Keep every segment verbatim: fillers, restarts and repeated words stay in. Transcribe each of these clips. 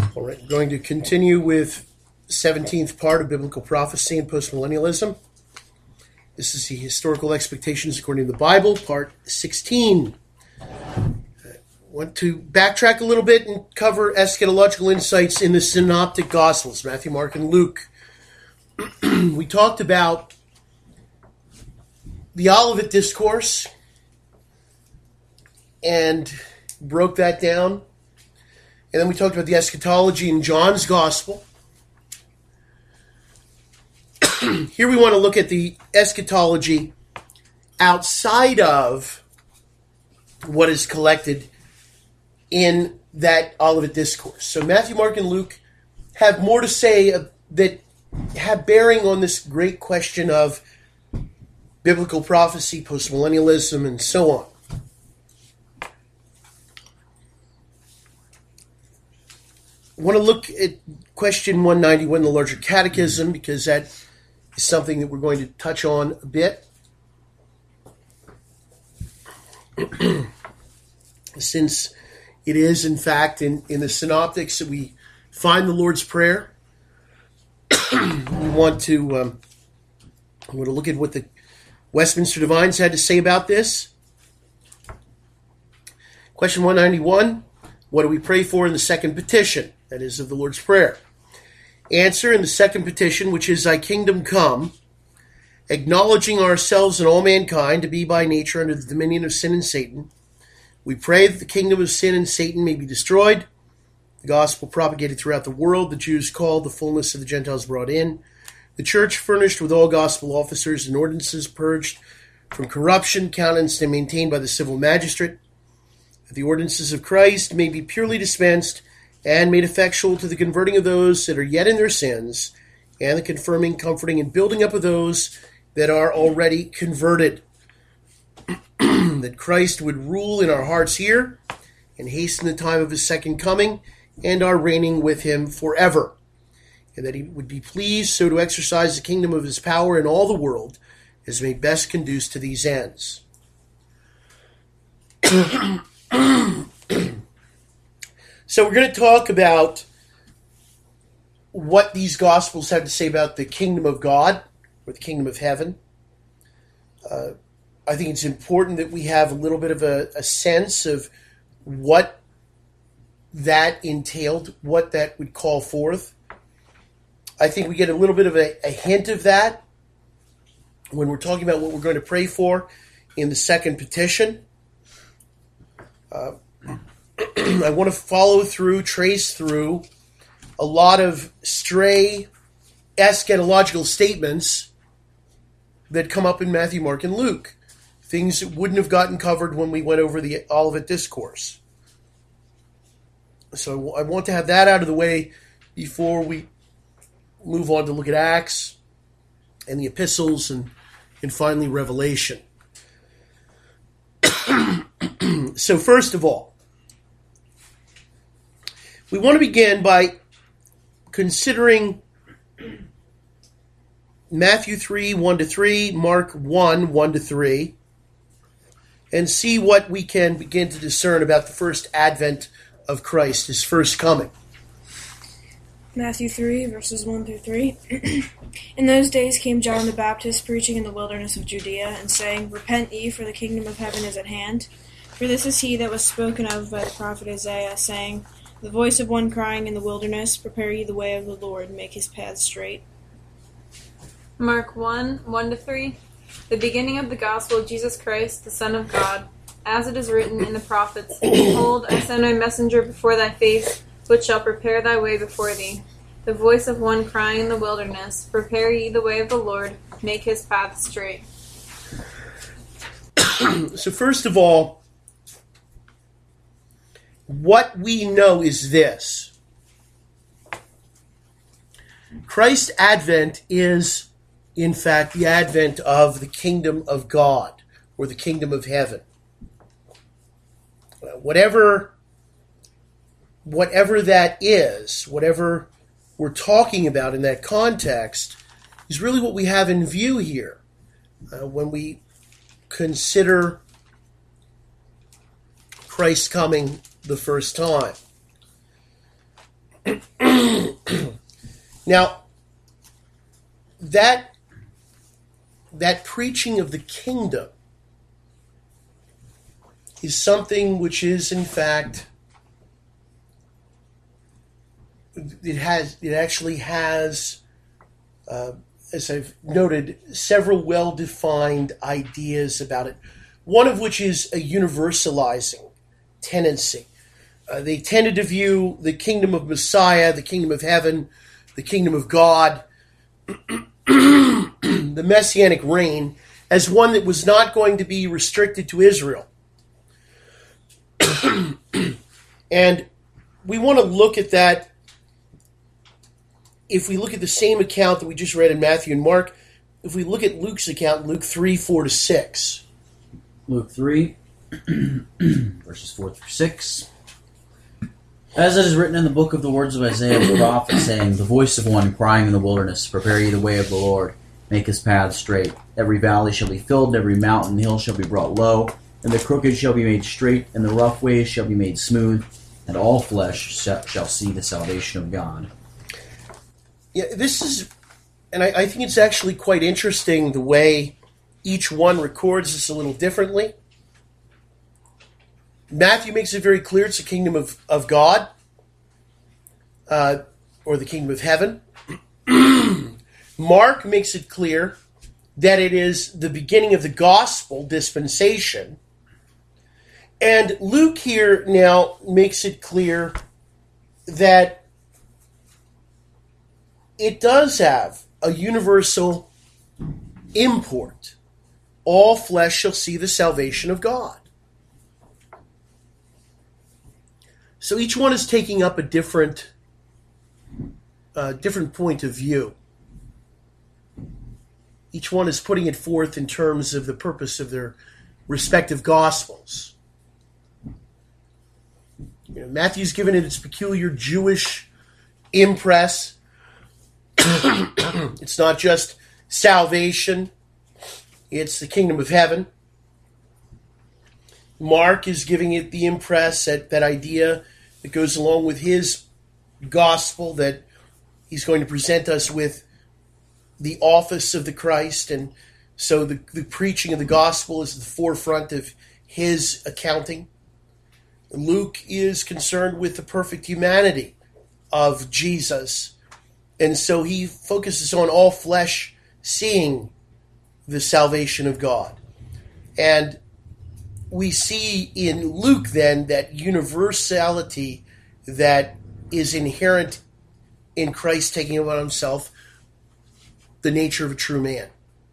All right, we're going to continue with seventeenth part of Biblical Prophecy and Postmillennialism. This is the Historical Expectations According to the Bible, part sixteen. I want to backtrack a little bit and cover eschatological insights in the Synoptic Gospels, Matthew, Mark, and Luke. We talked about the Olivet Discourse and broke that down. And then we talked about the eschatology in John's Gospel. Here we want to look at the eschatology outside of what is collected in that Olivet Discourse. So Matthew, Mark, and Luke have more to say uh, that have bearing on this great question of biblical prophecy, postmillennialism, and so on. I want to look at question one ninety-one in the Larger Catechism because that is something that we're going to touch on a bit. Since it is, in fact, in, in the Synoptics that we find the Lord's Prayer, we want to um, we want to look at what the Westminster Divines had to say about this. Question one ninety-one, what do we pray for in the second petition? That is, of the Lord's Prayer. Answer, in the second petition, which is, Thy kingdom come, acknowledging ourselves and all mankind to be by nature under the dominion of sin and Satan, we pray that the kingdom of sin and Satan may be destroyed, the gospel propagated throughout the world, the Jews called, the fullness of the Gentiles brought in, the church furnished with all gospel officers and ordinances purged from corruption, countenanced and maintained by the civil magistrate, that the ordinances of Christ may be purely dispensed and made effectual to the converting of those that are yet in their sins, and the confirming, comforting, and building up of those that are already converted. That Christ would rule in our hearts here, and hasten the time of his second coming, and our reigning with him forever. And that he would be pleased so to exercise the kingdom of his power in all the world, as may best conduce to these ends. So we're going to talk about what these Gospels have to say about the kingdom of God, or the kingdom of heaven. Uh, I think it's important that we have a little bit of a, a sense of what that entailed, what that would call forth. I think we get a little bit of a, a hint of that when we're talking about what we're going to pray for in the second petition. Uh, I want to follow through, trace through a lot of stray eschatological statements that come up in Matthew, Mark, and Luke. Things that wouldn't have gotten covered when we went over the Olivet Discourse. So I want to have that out of the way before we move on to look at Acts and the epistles and, and finally Revelation. So first of all, we want to begin by considering Matthew three, one to three, Mark one, one to three, and see what we can begin to discern about the first advent of Christ, his first coming. Matthew three, verses one through three. In those days came John the Baptist preaching in the wilderness of Judea, and saying, Repent ye, for the kingdom of heaven is at hand. For this is he that was spoken of by the prophet Isaiah, saying, The voice of one crying in the wilderness, Prepare ye the way of the Lord, make his paths straight. Mark one, one to three. The beginning of the gospel of Jesus Christ, the Son of God, as it is written in the prophets, Behold, I send my messenger before thy face, which shall prepare thy way before thee. The voice of one crying in the wilderness, Prepare ye the way of the Lord, make his path straight. So first of all, what we know is this. Christ's advent is, in fact, the advent of the kingdom of God, or the kingdom of heaven. Whatever, whatever that is, whatever we're talking about in that context, is really what we have in view here uh, when we consider Christ coming the first time. Now, that, that preaching of the kingdom is something which is, in fact, it has, it actually has, uh, as I've noted, several well-defined ideas about it. One of which is a universalizing tendency. Uh, they tended to view the kingdom of Messiah, the kingdom of heaven, the kingdom of God, the messianic reign, as one that was not going to be restricted to Israel. And we want to look at that. If we look at the same account that we just read in Matthew and Mark, if we look at Luke's account, Luke three, four to six. Luke three, verses four through six. As it is written in the book of the words of Isaiah the prophet, saying, the voice of one crying in the wilderness, prepare ye the way of the Lord, make his paths straight. Every valley shall be filled, and every mountain and hill shall be brought low, and the crooked shall be made straight, and the rough ways shall be made smooth, and all flesh shall see the salvation of God. Yeah, this is, and I, I think it's actually quite interesting the way each one records this a little differently. Matthew makes it very clear it's the kingdom of, of God, uh, or the kingdom of heaven. Mark makes it clear that it is the beginning of the gospel dispensation. And Luke here now makes it clear that it does have a universal import. All flesh shall see the salvation of God. So each one is taking up a different, uh, different point of view. Each one is putting it forth in terms of the purpose of their respective gospels. You know, Matthew's given it its peculiar Jewish impress. It's not just salvation, it's the kingdom of heaven. Mark is giving it the impress, that, that idea that goes along with his gospel, that he's going to present us with the office of the Christ, and so the, the preaching of the gospel is at the forefront of his accounting. Luke is concerned with the perfect humanity of Jesus, and so he focuses on all flesh seeing the salvation of God. And we see in Luke then that universality that is inherent in Christ taking upon himself the nature of a true man.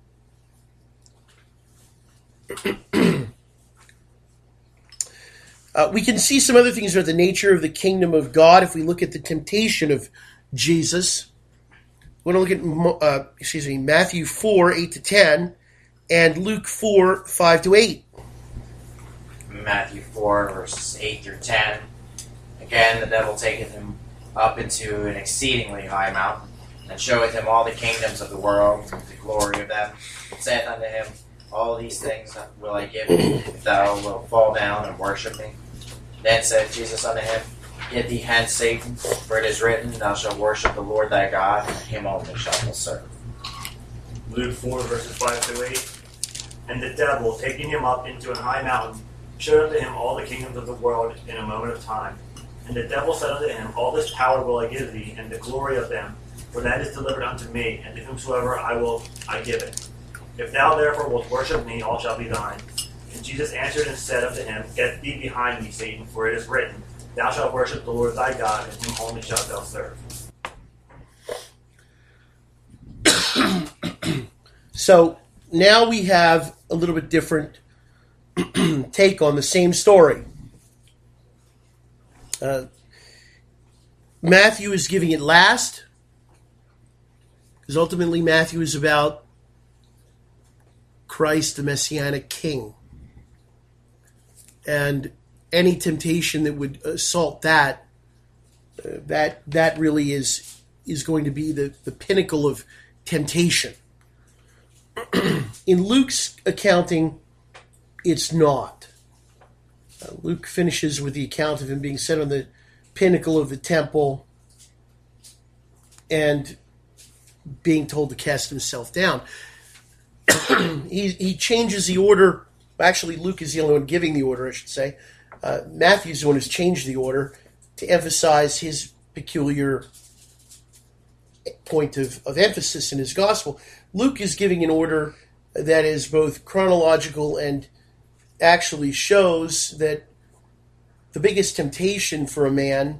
uh, we can see some other things about the nature of the kingdom of God if we look at the temptation of Jesus. We want to look at uh, excuse me, Matthew four, eight to ten, and Luke four, five to eight. Matthew four, verses eight through ten. Again, the devil taketh him up into an exceedingly high mountain, and showeth him all the kingdoms of the world, and the glory of them, and saith unto him, all these things will I give thee, if thou wilt fall down and worship me. Then said Jesus unto him, Get thee hence, Satan, for it is written, Thou shalt worship the Lord thy God, and him only shalt thou serve. Luke four, verses five through eight. And the devil, taking him up into an high mountain, showed unto him all the kingdoms of the world in a moment of time. And the devil said unto him, All this power will I give thee, and the glory of them, for that is delivered unto me, and to whomsoever I will I give it. If thou therefore wilt worship me, all shall be thine. And Jesus answered and said unto him, Get thee behind me, Satan, for it is written, Thou shalt worship the Lord thy God, and him only shalt thou serve. So now we have a little bit different take on the same story. Uh, Matthew is giving it last, because ultimately Matthew is about Christ, the Messianic King. And any temptation that would assault that, uh, that that really is is going to be the, the pinnacle of temptation. In Luke's accounting, it's not. Uh, Luke finishes with the account of him being set on the pinnacle of the temple, and being told to cast himself down. he, he changes the order. Actually, Luke is the only one giving the order, I should say. Uh, Matthew's the one who's changed the order to emphasize his peculiar point of, of emphasis in his gospel. Luke is giving an order that is both chronological and actually shows that the biggest temptation for a man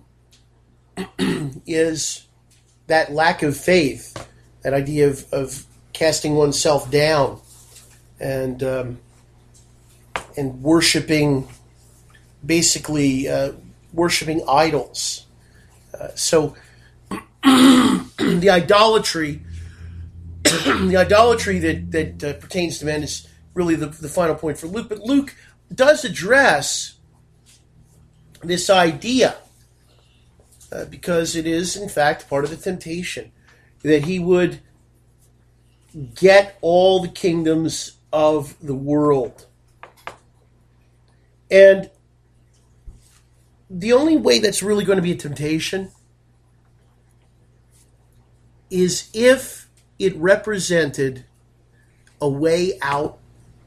is that lack of faith, that idea of, of casting oneself down and um, and worshiping, basically uh, worshiping idols. Uh, so the idolatry, the idolatry that that uh, pertains to men is really the, the final point for Luke. But Luke does address this idea uh, because it is, in fact, part of the temptation that he would get all the kingdoms of the world. And the only way that's really going to be a temptation is if it represented a way out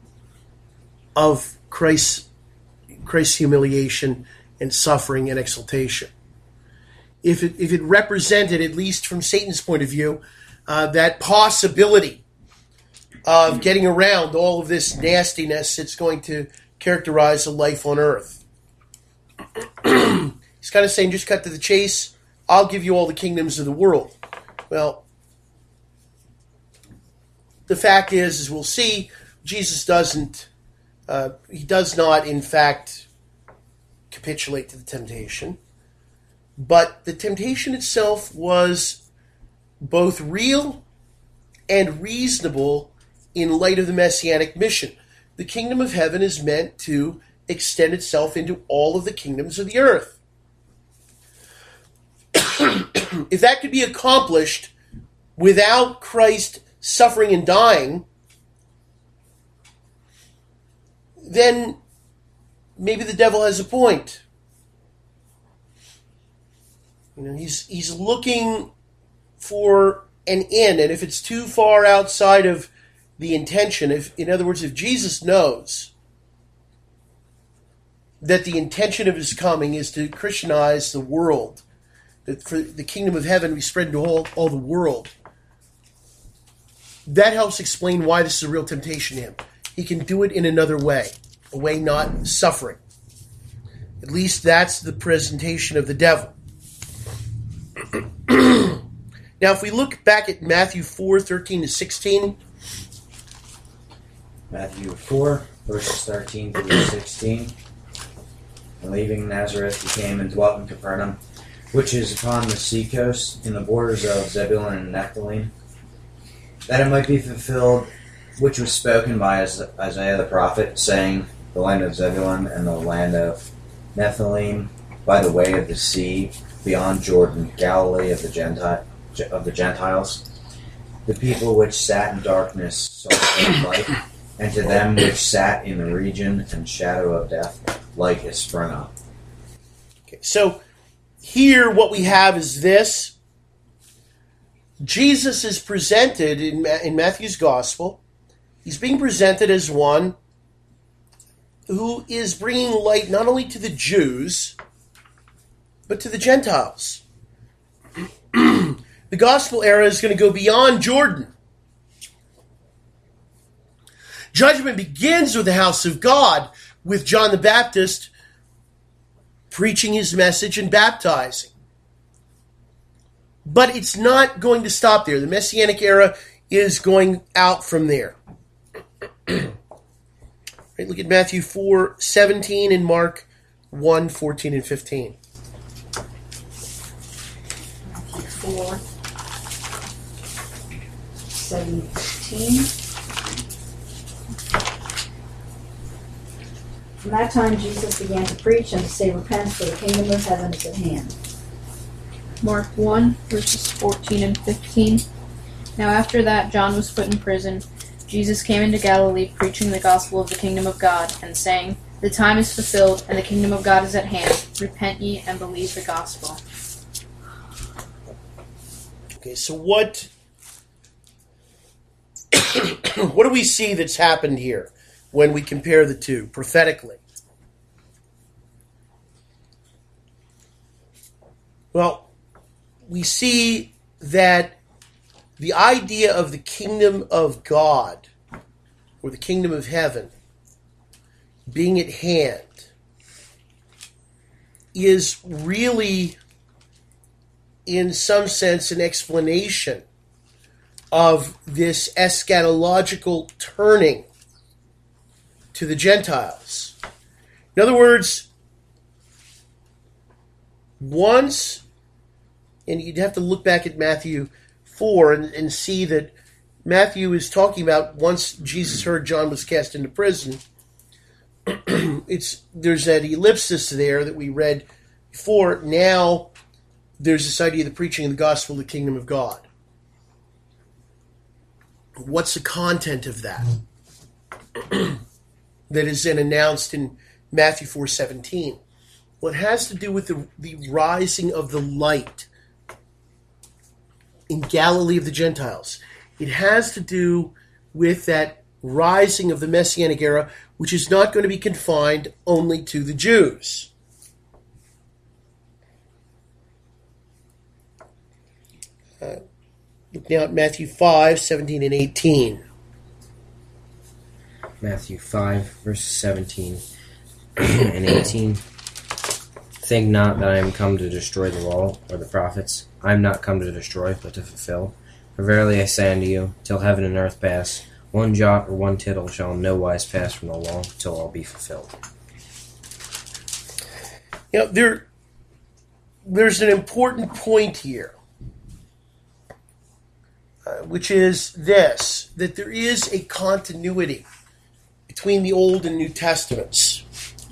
of Christ's, Christ's humiliation and suffering and exaltation. If it, if it represented, at least from Satan's point of view, uh, that possibility of getting around all of this nastiness that's going to characterize a life on earth. He's kind of saying, just cut to the chase, I'll give you all the kingdoms of the world. Well, the fact is, as we'll see, Jesus doesn't, uh, he does not, in fact, capitulate to the temptation. But the temptation itself was both real and reasonable in light of the Messianic mission. The kingdom of heaven is meant to extend itself into all of the kingdoms of the earth. If that could be accomplished without Christ suffering and dying, then maybe the devil has a point. You know, he's he's looking for an in, and if it's too far outside of the intention, if in other words, if Jesus knows that the intention of his coming is to Christianize the world, that for the kingdom of heaven to be spread into all, all the world, that helps explain why this is a real temptation to him. He can do it in another way, a way not suffering. At least that's the presentation of the devil. Now, if we look back at Matthew four, thirteen to sixteen. Matthew four, verses thirteen through sixteen. And leaving Nazareth, he came and dwelt in Capernaum, which is upon the seacoast, in the borders of Zebulun and Nephthalim, that it might be fulfilled which was spoken by Isaiah the prophet, saying, the land of Zebulun and the land of Nephthalim, by the way of the sea, beyond Jordan, Galilee of the Gentile, of the Gentiles. The people which sat in darkness saw a great light, and to them which sat in the region and shadow of death, light is sprung up. Okay, so here what we have is this. Jesus is presented in, in Matthew's gospel. He's being presented as one who is bringing light not only to the Jews, but to the Gentiles. The gospel era is going to go beyond Jordan. Judgment begins with the house of God, with John the Baptist preaching his message and baptizing. But it's not going to stop there. The Messianic era is going out from there. Right, look at Matthew four, seventeen and Mark one, fourteen and fifteen. Matthew four, seventeen. From that time Jesus began to preach and to say, repent, for the kingdom of heaven is at hand. Mark one, verses fourteen and fifteen. Now after that John was put in prison, Jesus came into Galilee, preaching the gospel of the kingdom of God, and saying, the time is fulfilled, and the kingdom of God is at hand. Repent ye and believe the gospel. Okay, so what what do we see that's happened here when we compare the two prophetically? Well, we see that the idea of the kingdom of God, or the kingdom of heaven, being at hand, is really, in some sense, an explanation of this eschatological turning to the Gentiles. In other words, once, and you'd have to look back at Matthew four and, and see that Matthew is talking about once Jesus heard John was cast into prison. It's there's that ellipsis there that we read before. Now there's this idea of the preaching of the gospel of the kingdom of God. What's the content of that? That is then announced in Matthew four seventeen. Well, it has to do with the, the rising of the light in Galilee of the Gentiles. It has to do with that rising of the Messianic era, which is not going to be confined only to the Jews. Uh, look now at Matthew five, seventeen and eighteen. Matthew five, verses seventeen and eighteen. Think not that I am come to destroy the law or the prophets. I am not come to destroy, but to fulfill. For verily I say unto you, till heaven and earth pass, one jot or one tittle shall in no wise pass from the law, till all be fulfilled. You know, there, there's an important point here, uh, which is this, that there is a continuity between the Old and New Testaments.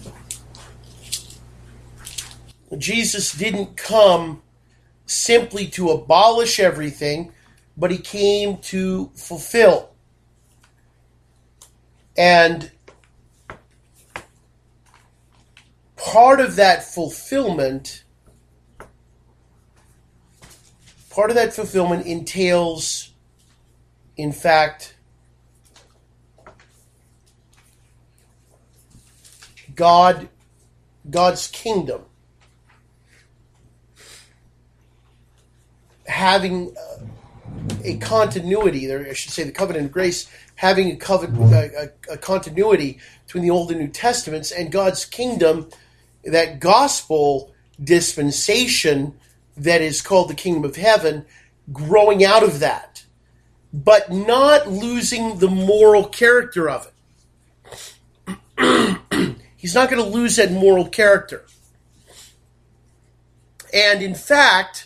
Jesus didn't come simply to abolish everything, but he came to fulfill. And part of that fulfillment, part of that fulfillment entails, in fact, God, God's kingdom having a continuity, or I should say the covenant of grace, having a, covenant, a, a, a continuity between the Old and New Testaments, and God's kingdom, that gospel dispensation that is called the kingdom of heaven, growing out of that, but not losing the moral character of it. He's not going to lose that moral character. And in fact,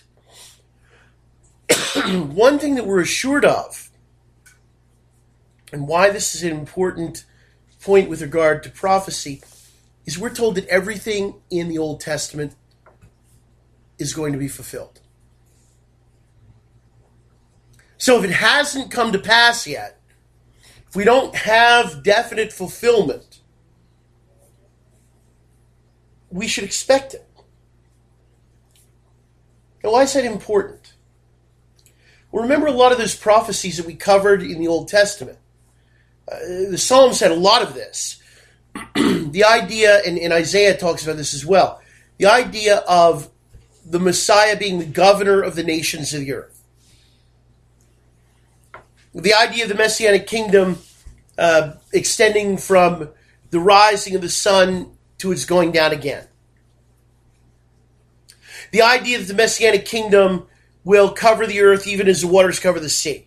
one thing that we're assured of, and why this is an important point with regard to prophecy, is we're told that everything in the Old Testament is going to be fulfilled. So if it hasn't come to pass yet, if we don't have definite fulfillment, we should expect it. Now, why is that important? Well, remember a lot of those prophecies that we covered in the Old Testament. Uh, the Psalms had a lot of this. The idea, and, and Isaiah talks about this as well, the idea of the Messiah being the governor of the nations of the earth. The idea of the Messianic kingdom uh, extending from the rising of the sun to its going down again. The idea that the Messianic kingdom will cover the earth even as the waters cover the sea.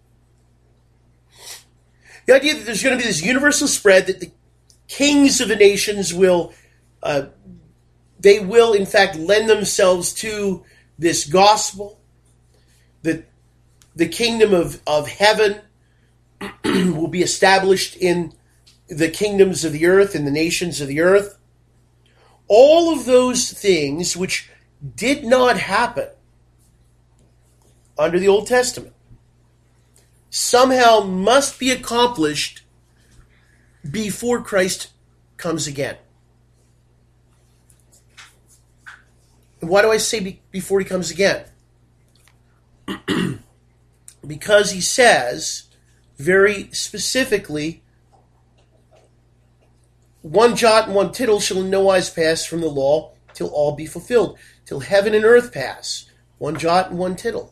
The idea that there's going to be this universal spread, that the kings of the nations will, uh, they will in fact lend themselves to this gospel, that the kingdom of, of heaven will be established in the kingdoms of the earth and the nations of the earth. All of those things which did not happen under the Old Testament somehow must be accomplished before Christ comes again. And why do I say be- before he comes again? because he says very specifically, one jot and one tittle shall in no wise pass from the law till all be fulfilled, till heaven and earth pass, one jot and one tittle.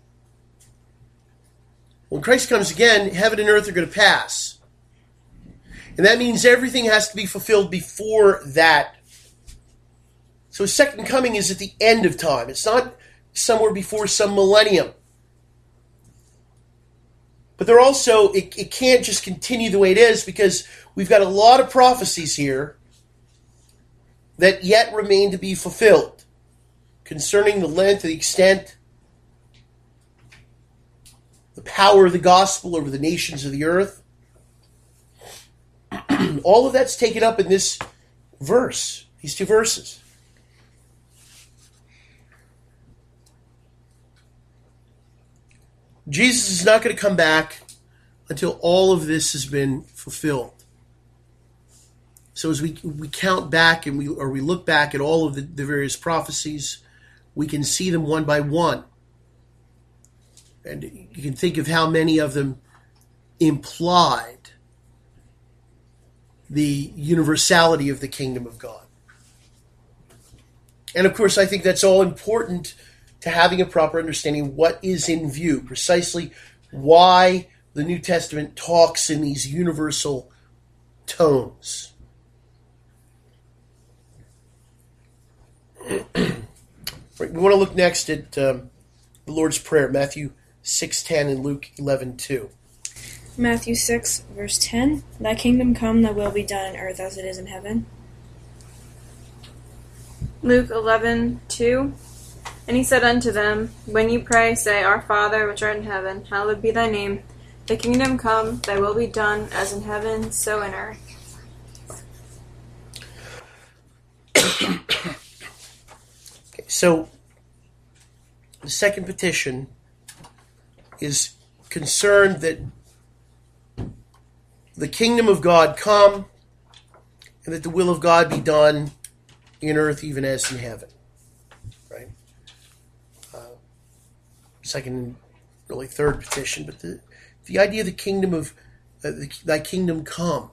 When Christ comes again, heaven and earth are going to pass. And that means everything has to be fulfilled before that. So his second coming is at the end of time. It's not somewhere before some millennium. But there also, it, it can't just continue the way it is, because we've got a lot of prophecies here that yet remain to be fulfilled concerning the length, the extent, the power of the gospel over the nations of the earth. All of that's taken up in this verse, these two verses. Jesus is not going to come back until all of this has been fulfilled. So as we we count back and we or we look back at all of the, the various prophecies, we can see them one by one. And you can think of how many of them implied the universality of the kingdom of God. And of course, I think that's all important to having a proper understanding of what is in view, precisely why the New Testament talks in these universal tones. We want to look next at um, the Lord's Prayer, Matthew six ten and Luke eleven two. Matthew six, verse ten. Thy kingdom come, thy will be done on earth as it is in heaven. Luke eleven two. And he said unto them, When you pray, say, Our Father, which art in heaven, hallowed be thy name. Thy kingdom come, thy will be done, as in heaven, so in earth. Okay, so the second petition is concerned that the kingdom of God come and that the will of God be done in earth even as in heaven. Right? Uh, second, really third petition, but the the idea of the kingdom of uh, the, thy kingdom come.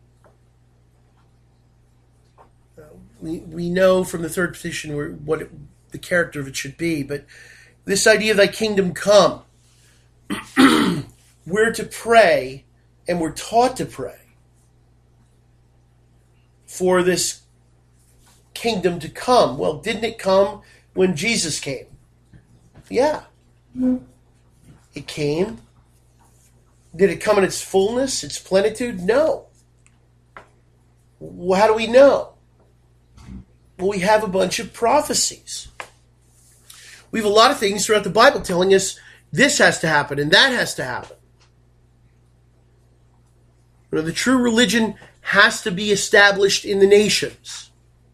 Uh, we we know from the third petition where, what it, the character of it should be, but this idea of thy kingdom come, we're to pray, and we're taught to pray for this kingdom to come. Well, didn't it come when Jesus came? Yeah. Mm-hmm. It came. Did it come in its fullness, its plenitude? No. Well, how do we know? Well, we have a bunch of prophecies. We have a lot of things throughout the Bible telling us this has to happen and that has to happen. You know, the true religion has to be established in the nations.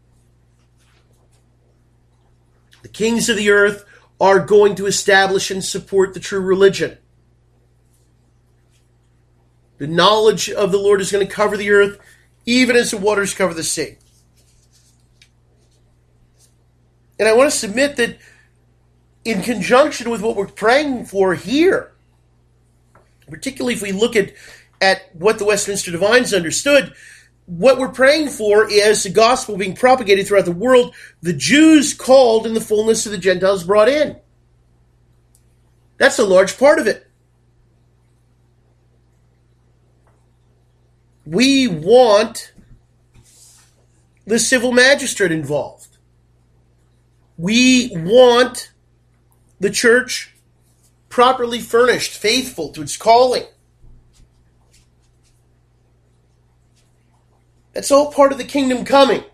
The kings of the earth are going to establish and support the true religion. The knowledge of the Lord is going to cover the earth, even as the waters cover the sea. And I want to submit that in conjunction with what we're praying for here, particularly if we look at, at what the Westminster Divines understood, what we're praying for is the gospel being propagated throughout the world, the Jews called and the fullness of the Gentiles brought in. That's a large part of it. We want the civil magistrate involved. We want the church properly furnished, faithful to its calling. That's all part of the kingdom coming.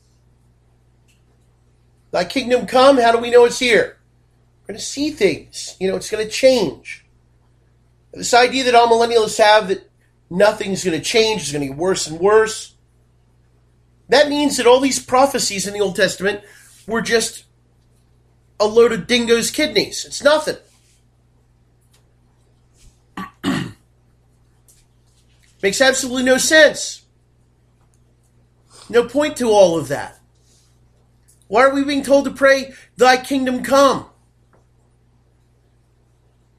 Thy kingdom come, how do we know it's here? We're going to see things. You know, it's going to change. This idea that all millennialists have that nothing's going to change, it's going to get worse and worse. That means that all these prophecies in the Old Testament were just a load of dingo's kidneys. It's nothing. Makes absolutely no sense. No point to all of that. Why are we being told to pray, thy kingdom come?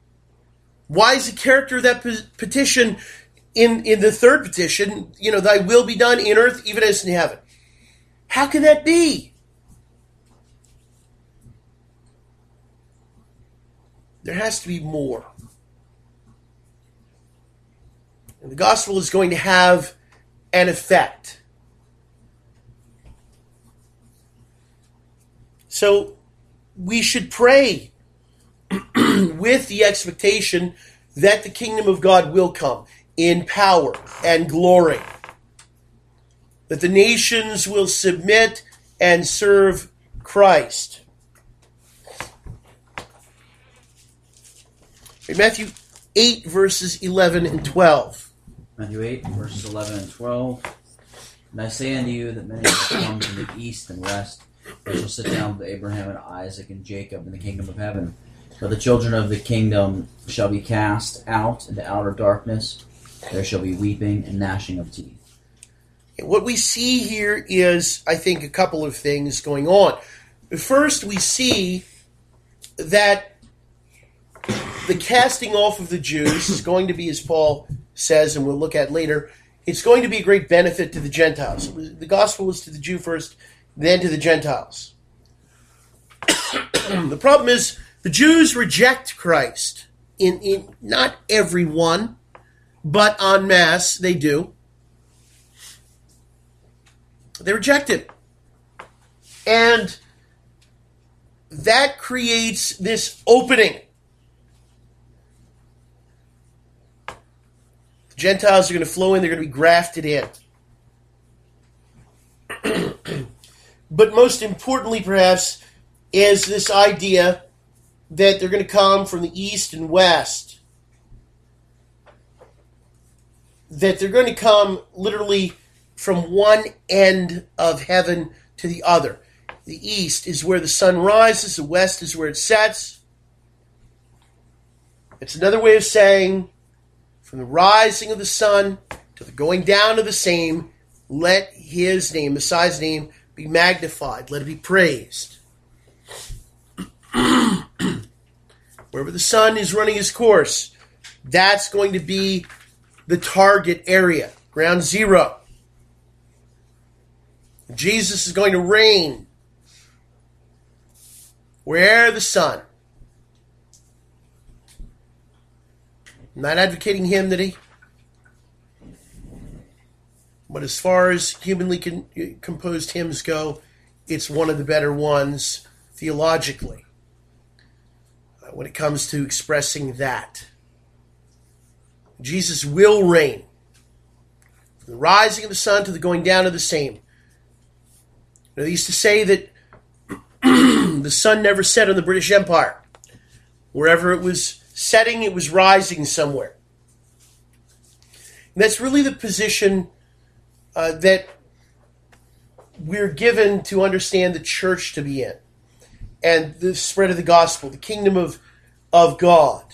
Why is the character of that petition in, in the third petition, you know, thy will be done in earth even as in heaven? How can that be? There has to be more. And the gospel is going to have an effect. So we should pray with the expectation that the kingdom of God will come in power and glory. That the nations will submit and serve Christ. Matthew eight, verses eleven and twelve. Matthew eight, verses eleven and twelve. And I say unto you that many shall come from the east and west, and shall sit down with Abraham and Isaac and Jacob in the kingdom of heaven. But the children of the kingdom shall be cast out into outer darkness. There shall be weeping and gnashing of teeth. What we see here is, I think, a couple of things going on. First, we see that the casting off of the Jews is going to be, as Paul says, and we'll look at later, it's going to be a great benefit to the Gentiles. The gospel was to the Jew first, then to the Gentiles. The problem is, the Jews reject Christ. In, in not everyone, but en masse, they do. They reject him. And that creates this opening. The Gentiles are going to flow in, they're going to be grafted in. But most importantly, perhaps, is this idea that they're going to come from the east and west. That they're going to come literally from one end of heaven to the other. The east is where the sun rises, the west is where it sets. It's another way of saying, from the rising of the sun to the going down of the same, let his name, Messiah's name, be magnified. Let it be praised. Wherever the sun is running his course, that's going to be the target area, ground zero. Jesus is going to reign where the sun. I'm not advocating him that he, but as far as humanly con- composed hymns go, it's one of the better ones theologically uh, when it comes to expressing that. Jesus will reign from the rising of the sun to the going down of the same. You know, they used to say that the sun never set on the British Empire. Wherever it was setting, it was rising somewhere. And that's really the position uh, that we're given to understand the church to be in. And the spread of the gospel, the kingdom of, of God.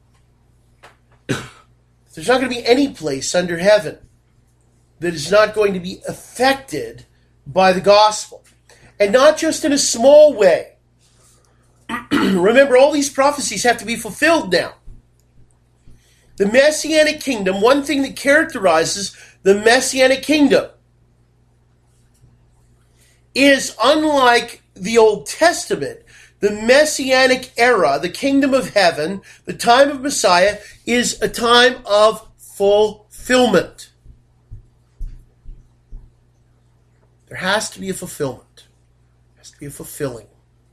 There's not going to be any place under heaven that is not going to be affected by the gospel. And not just in a small way. Remember, all these prophecies have to be fulfilled now. The Messianic kingdom, one thing that characterizes the Messianic kingdom is, unlike the Old Testament, the Messianic era, the kingdom of heaven, the time of Messiah, is a time of fulfillment. There has to be a fulfillment. There has to be a fulfilling.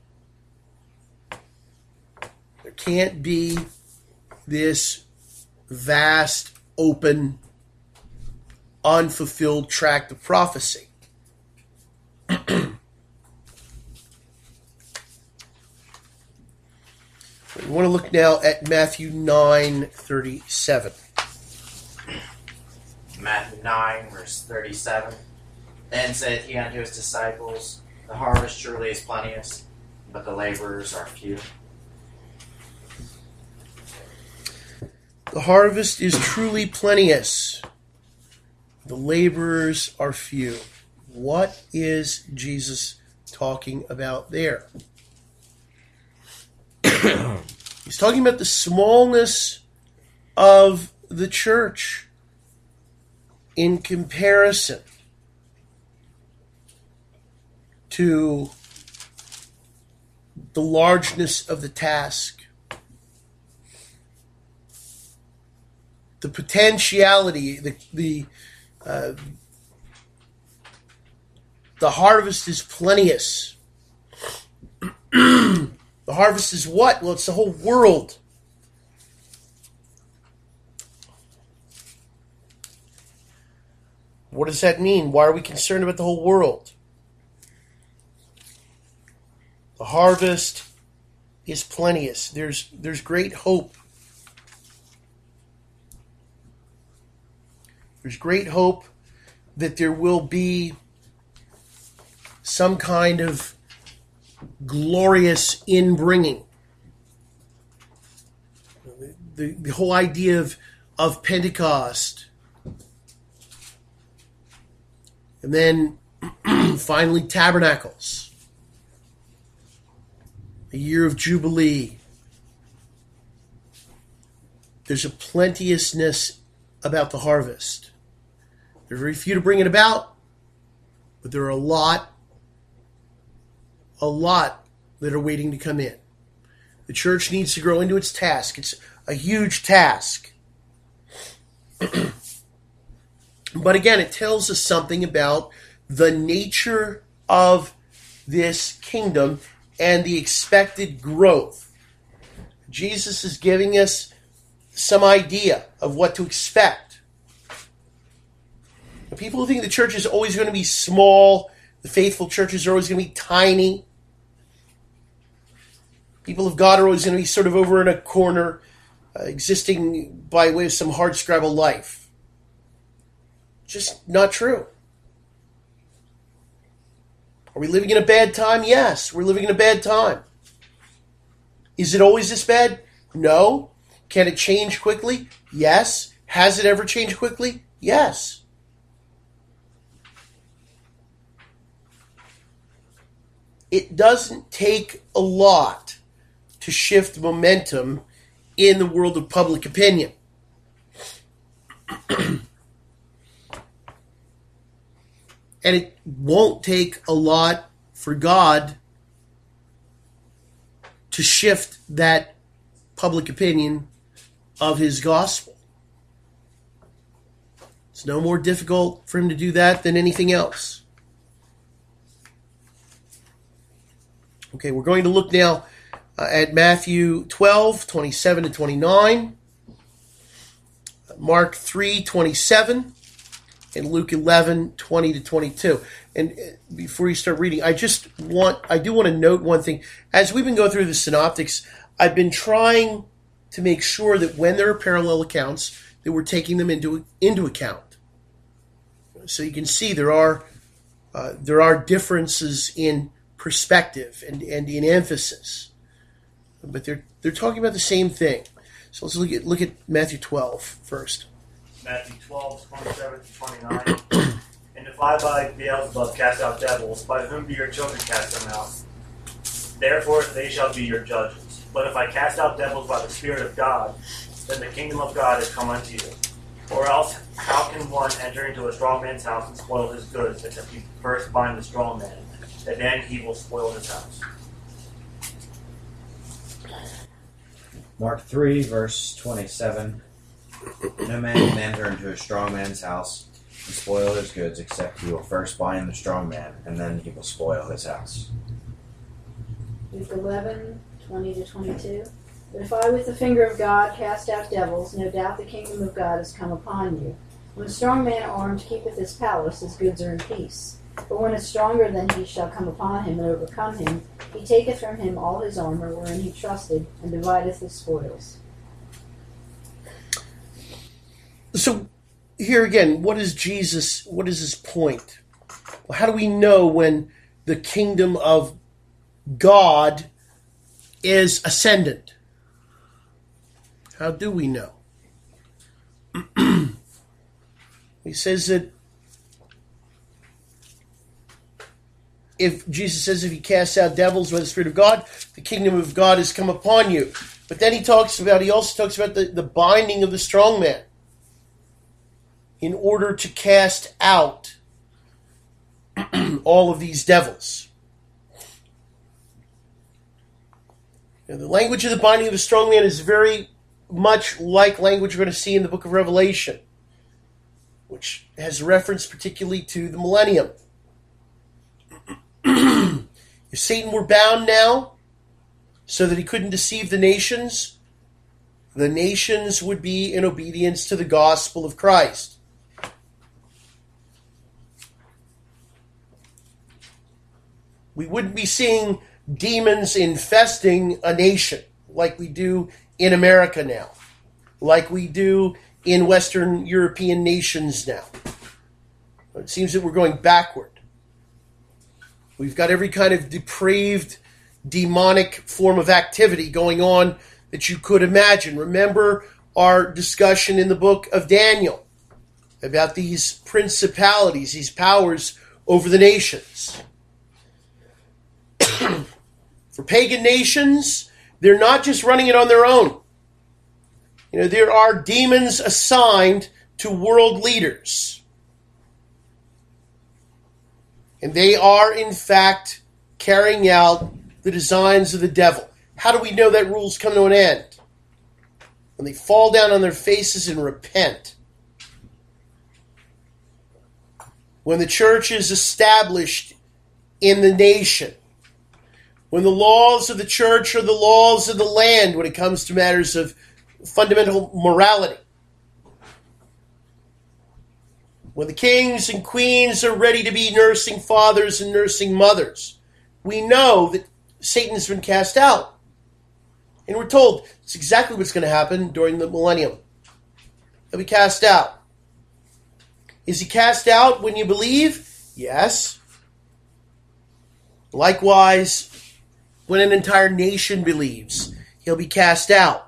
There can't be this vast, open, unfulfilled tract of prophecy. We want to look now at Matthew nine thirty-seven. Matthew nine, verse thirty-seven. Then said he unto his disciples, the harvest truly is plenteous, but the laborers are few. The harvest is truly plenteous. The laborers are few. What is Jesus talking about there? He's talking about the smallness of the church in comparison to the largeness of the task, the potentiality, the the uh, the harvest is plenteous. The harvest is what? Well, it's the whole world. What does that mean? Why are we concerned about the whole world? The harvest is plenteous. There's there's great hope. There's great hope that there will be some kind of glorious inbringing. The, the whole idea of, of Pentecost. And then finally Tabernacles. A year of Jubilee. There's a plenteousness about the harvest. There are very few to bring it about, but there are a lot, a lot that are waiting to come in. The church needs to grow into its task. It's a huge task. But again, it tells us something about the nature of this kingdom and the expected growth. Jesus is giving us some idea of what to expect. People who think the church is always going to be small, the faithful churches are always going to be tiny. People of God are always going to be sort of over in a corner, uh, existing by way of some hardscrabble life. Just not true. Are we living in a bad time? Yes, we're living in a bad time. Is it always this bad? No. Can it change quickly? Yes. Has it ever changed quickly? Yes. It doesn't take a lot to shift momentum in the world of public opinion. And it won't take a lot for God to shift that public opinion of his gospel. It's no more difficult for him to do that than anything else. Okay, we're going to look now uh, at Matthew twelve, twenty-seven to twenty-nine, Mark three, twenty-seven, and Luke eleven, twenty to twenty-two. And before you start reading, I just want, I do want to note one thing. As we've been going through the synoptics, I've been trying to make sure that when there are parallel accounts, that we're taking them into into account. So you can see there are uh, there are differences in perspective and, and in emphasis, but they're they're talking about the same thing. So let's look at look at Matthew twelve first. Matthew twelve, twenty-seven to twenty-nine. And if I by Beelzebub cast out devils, by whom do your children cast them out? Therefore they shall be your judges. But if I cast out devils by the Spirit of God, then the kingdom of God is come unto you. Or else, how can one enter into a strong man's house and spoil his goods, except he first bind the strong man, and then he will spoil his house? Mark three, verse twenty-seven. No man can enter into a strong man's house and spoil his goods, except he will first bind the strong man, and then he will spoil his house. Luke eleven, twenty to twenty-two. But if I with the finger of God cast out devils, no doubt the kingdom of God has come upon you. When a strong man armed keepeth his palace, his goods are in peace. But when a stronger than he shall come upon him and overcome him, he taketh from him all his armor wherein he trusted, and divideth his spoils. So here again, what is Jesus, what is his point? Well, how do we know when the kingdom of God is ascendant? How do we know? He says that if Jesus says if he casts out devils by the Spirit of God, the kingdom of God has come upon you. But then he talks about, he also talks about the, the binding of the strong man in order to cast out all of these devils. Now, the language of the binding of the strong man is very much like language we're going to see in the book of Revelation, which has reference particularly to the millennium. If Satan were bound now, so that he couldn't deceive the nations, the nations would be in obedience to the gospel of Christ. We wouldn't be seeing demons infesting a nation like we do in America now, like we do in Western European nations now. It seems that we're going backward. We've got every kind of depraved, demonic form of activity going on that you could imagine. Remember our discussion in the book of Daniel about these principalities, these powers over the nations. For pagan nations, they're not just running it on their own. You know, there are demons assigned to world leaders. And they are, in fact, carrying out the designs of the devil. How do we know that rule's come to an end? When they fall down on their faces and repent. When the church is established in the nation. When the laws of the church are the laws of the land when it comes to matters of fundamental morality. When the kings and queens are ready to be nursing fathers and nursing mothers. We know that Satan's been cast out. And we're told it's exactly what's going to happen during the millennium. He'll be cast out. Is he cast out when you believe? Yes. Likewise, when an entire nation believes, he'll be cast out.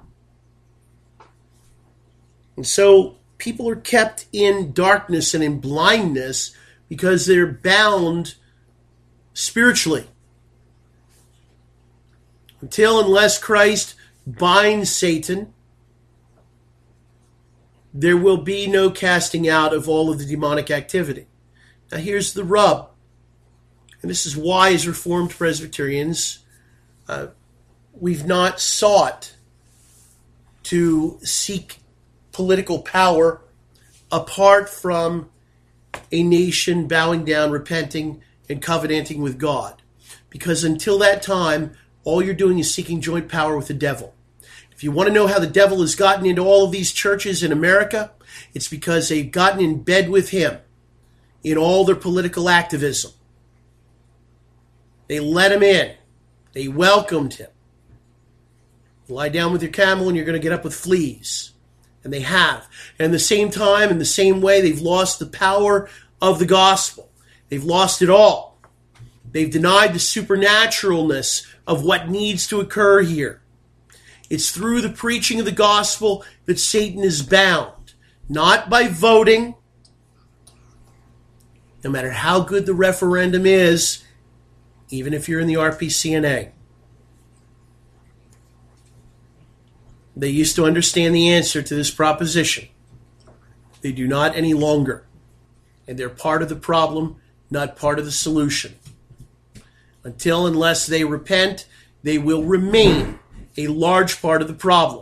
And so people are kept in darkness and in blindness because they're bound spiritually. Until unless Christ binds Satan, there will be no casting out of all of the demonic activity. Now here's the rub. And this is why, as Reformed Presbyterians, uh, we've not sought to seek political power apart from a nation bowing down, repenting, and covenanting with God. Because until that time, all you're doing is seeking joint power with the devil. If you want to know how the devil has gotten into all of these churches in America, it's because they've gotten in bed with him in all their political activism. They let him in. They welcomed him. You lie down with your camel and you're going to get up with fleas. And they have. And at the same time, in the same way, they've lost the power of the gospel. They've lost it all. They've denied the supernaturalness of what needs to occur here. It's through the preaching of the gospel that Satan is bound. Not by voting. No matter how good the referendum is, even if you're in the R P C N A. They used to understand the answer to this proposition. They do not any longer. And they're part of the problem, not part of the solution. Until unless they repent, they will remain a large part of the problem.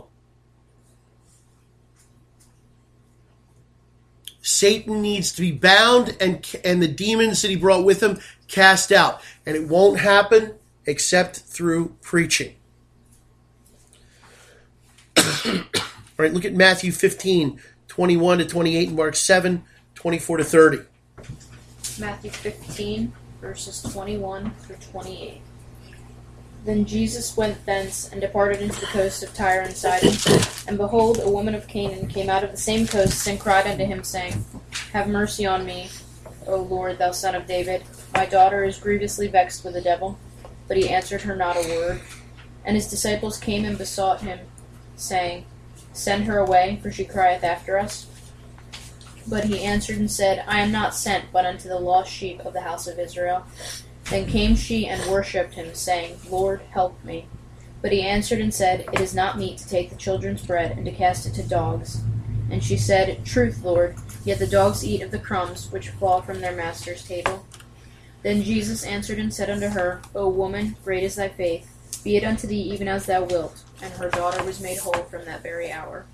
Satan needs to be bound and, and the demons that he brought with him cast out. And it won't happen except through preaching. All right, look at Matthew fifteen, twenty-one to twenty-eight, and Mark seven, twenty-four to thirty. Matthew fifteen, verses twenty-one through twenty-eight. Then Jesus went thence and departed into the coast of Tyre and Sidon. And behold, a woman of Canaan came out of the same coasts and cried unto him, saying, Have mercy on me, O Lord, thou son of David. My daughter is grievously vexed with the devil. But he answered her not a word. And his disciples came and besought him, saying, Send her away, for she crieth after us. But he answered and said, I am not sent but unto the lost sheep of the house of Israel. Then came she and worshipped him, saying, Lord, help me. But he answered and said, It is not meet to take the children's bread and to cast it to dogs. And she said, Truth, Lord, yet the dogs eat of the crumbs which fall from their master's table. Then Jesus answered and said unto her, O woman, great is thy faith. Be it unto thee even as thou wilt. And her daughter was made whole from that very hour.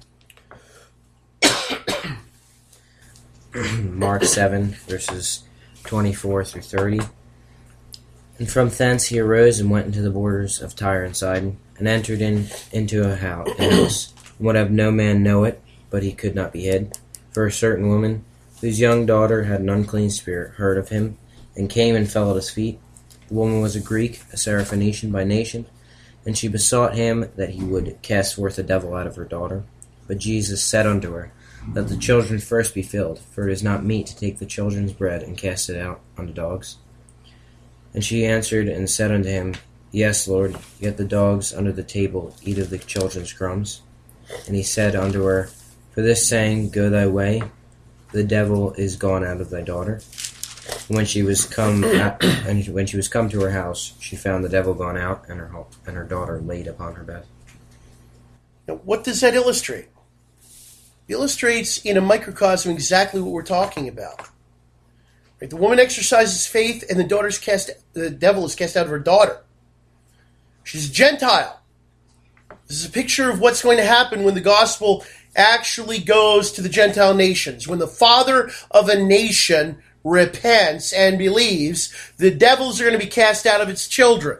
Mark seven, verses twenty-four through thirty. And from thence he arose and went into the borders of Tyre and Sidon, and entered in into a house, and would have no man know it, but he could not be hid. For a certain woman, whose young daughter had an unclean spirit, heard of him, and came and fell at his feet. The woman was a Greek, a Syrophoenician by nation, and she besought him that he would cast forth a devil out of her daughter. But Jesus said unto her, Let the children first be filled, for it is not meet to take the children's bread and cast it out unto dogs. And she answered and said unto him, Yes, Lord, yet the dogs under the table eat of the children's crumbs. And he said unto her, For this saying, Go thy way, the devil is gone out of thy daughter. And when she was come, at, and when she was come to her house, she found the devil gone out, and her and her daughter laid upon her bed. Now, what does that illustrate? It illustrates in a microcosm exactly what we're talking about. Right? The woman exercises faith, and the daughter's cast. The devil is cast out of her daughter. She's a Gentile. This is a picture of what's going to happen when the gospel actually goes to the Gentile nations. When the father of a nation repents and believes, the devils are going to be cast out of its children.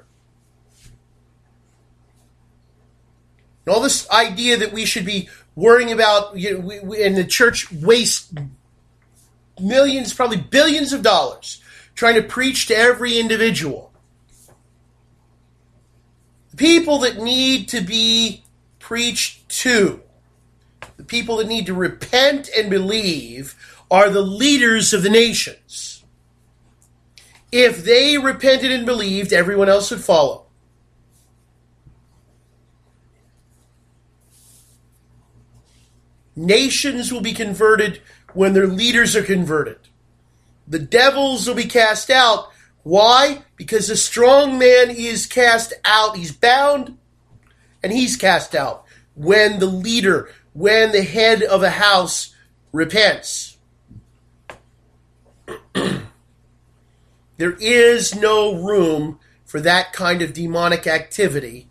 And all this idea that we should be worrying about, you know, we, we, and the church wastes millions, probably billions of dollars trying to preach to every individual. The people that need to be preached to, the people that need to repent and believe, are the leaders of the nations. If they repented and believed, everyone else would follow. Nations will be converted when their leaders are converted. The devils will be cast out. Why? Because the strong man is cast out. He's bound and he's cast out when the leader, when the head of a house repents. There is no room for that kind of demonic activity.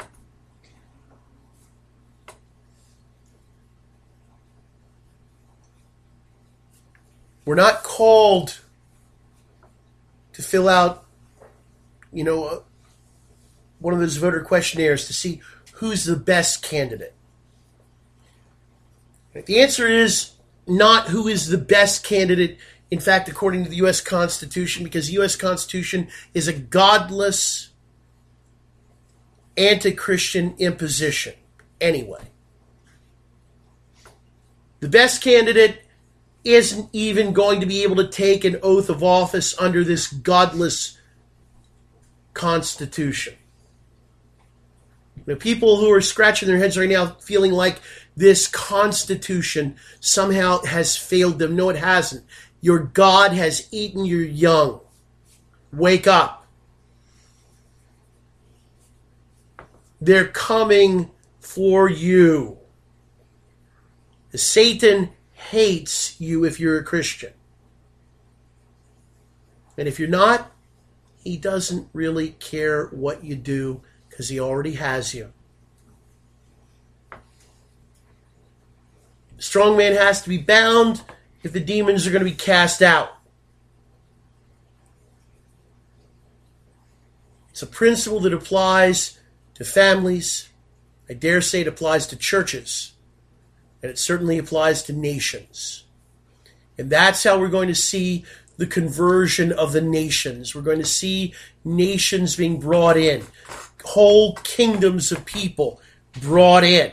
We're not called to fill out, you know, one of those voter questionnaires to see who's the best candidate. The answer is not who is the best candidate. In fact, according to the U S Constitution, because the U S Constitution is a godless, anti-Christian imposition anyway. The best candidate isn't even going to be able to take an oath of office under this godless Constitution. You know, people who are scratching their heads right now feeling like this Constitution somehow has failed them. No, it hasn't. Your God has eaten your young. Wake up. They're coming for you. Satan hates you if you're a Christian. And if you're not, he doesn't really care what you do because he already has you. The strong man has to be bound if the demons are going to be cast out. It's a principle that applies to families. I dare say it applies to churches. And it certainly applies to nations. And that's how we're going to see the conversion of the nations. We're going to see nations being brought in. Whole kingdoms of people brought in.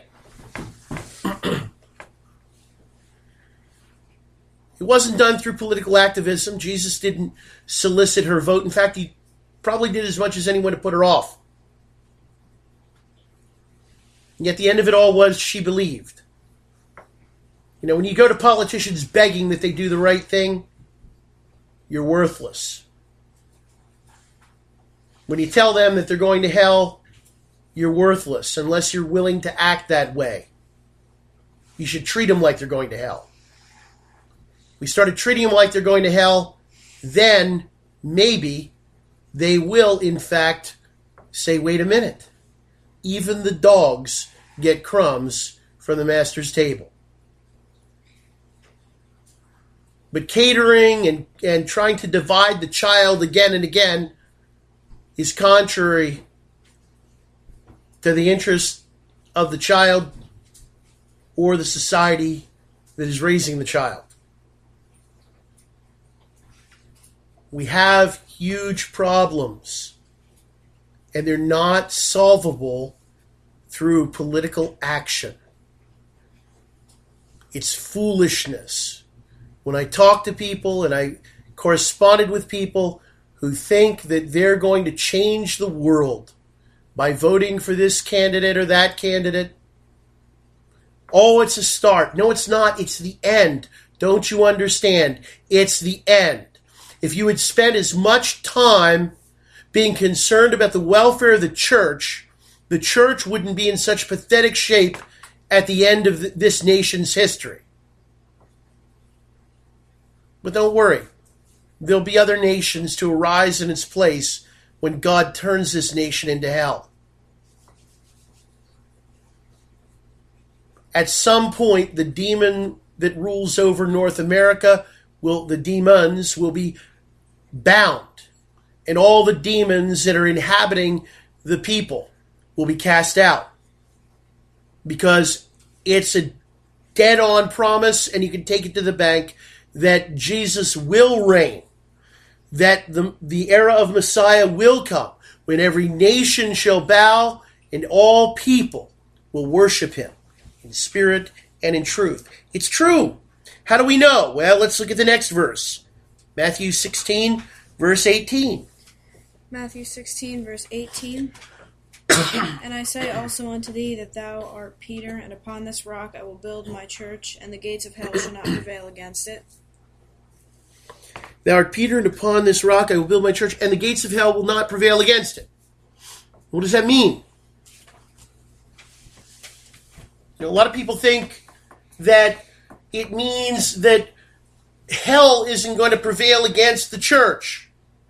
It wasn't done through political activism. Jesus didn't solicit her vote. In fact, he probably did as much as anyone to put her off. And yet the end of it all was she believed. You know, when you go to politicians begging that they do the right thing, you're worthless. When you tell them that they're going to hell, you're worthless unless you're willing to act that way. You should treat them like they're going to hell. We started treating them like they're going to hell, then maybe they will, in fact, say, wait a minute. Even the dogs get crumbs from the master's table. But catering and, and trying to divide the child again and again is contrary to the interest of the child or the society that is raising the child. We have huge problems, and they're not solvable through political action. It's foolishness. When I talk to people and I corresponded with people who think that they're going to change the world by voting for this candidate or that candidate, oh, it's a start. No, it's not. It's the end. Don't you understand? It's the end. If you had spent as much time being concerned about the welfare of the church, the church wouldn't be in such pathetic shape at the end of this nation's history. But don't worry. There'll be other nations to arise in its place when God turns this nation into hell. At some point, the demon that rules over North America, will the demons will be bound. And all the demons that are inhabiting the people will be cast out. Because it's a dead-on promise, and you can take it to the bank, that Jesus will reign. That the, the era of Messiah will come, when every nation shall bow, and all people will worship him in spirit and in truth. It's true. How do we know? Well, let's look at the next verse. Matthew sixteen, verse eighteen. Matthew sixteen, verse eighteen. And I say also unto thee that thou art Peter, and upon this rock I will build my church, and the gates of hell shall not prevail against it. Thou art Peter, and upon this rock I will build my church, and the gates of hell will not prevail against it. What does that mean? You know, a lot of people think that it means that hell isn't going to prevail against the church.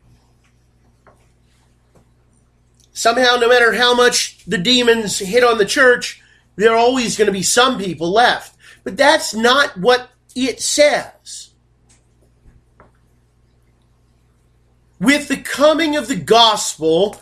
Somehow, no matter how much the demons hit on the church, there are always going to be some people left. But that's not what it says. With the coming of the gospel,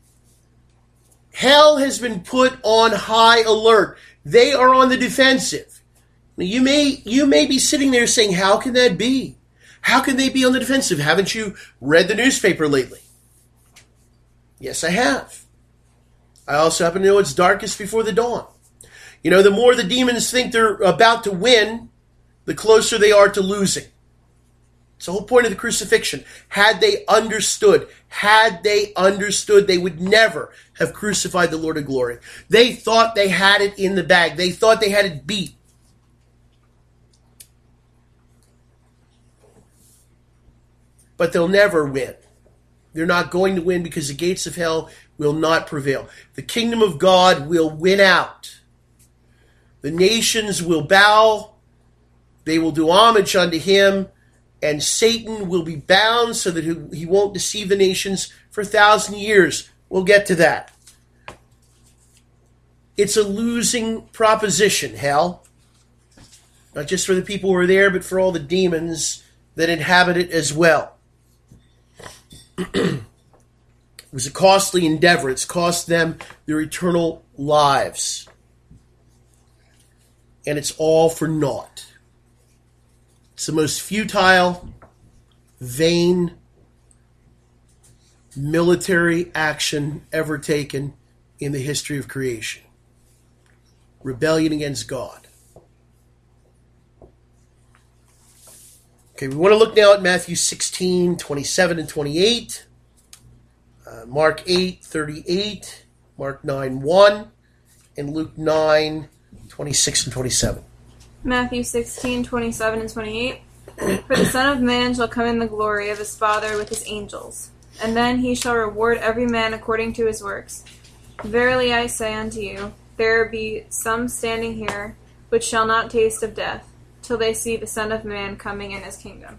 hell has been put on high alert. They are on the defensive. You may, you may be sitting there saying, how can that be? How can they be on the defensive? Haven't you read the newspaper lately? Yes, I have. I also happen to know it's darkest before the dawn. You know, the more the demons think they're about to win, the closer they are to losing. It's the whole point of the crucifixion. Had they understood, had they understood, they would never have crucified the Lord of glory. They thought they had it in the bag. They thought they had it beat. But they'll never win. They're not going to win because the gates of hell will not prevail. The kingdom of God will win out. The nations will bow. They will do homage unto him. And Satan will be bound so that he won't deceive the nations for a thousand years. We'll get to that. It's a losing proposition, hell. Not just for the people who are there, but for all the demons that inhabit it as well. It was a costly endeavor. It's cost them their eternal lives. And it's all for naught. It's the most futile, vain, military action ever taken in the history of creation. Rebellion against God. Okay, we want to look now at Matthew sixteen, twenty-seven and twenty-eight. Uh, Mark eight, thirty-eight. Mark nine, one. And Luke nine, twenty-six and twenty-seven. Matthew sixteen, twenty-seven and twenty-eight. For the Son of Man shall come in the glory of his Father with his angels, and then he shall reward every man according to his works. Verily I say unto you, there be some standing here which shall not taste of death, till they see the Son of Man coming in his kingdom.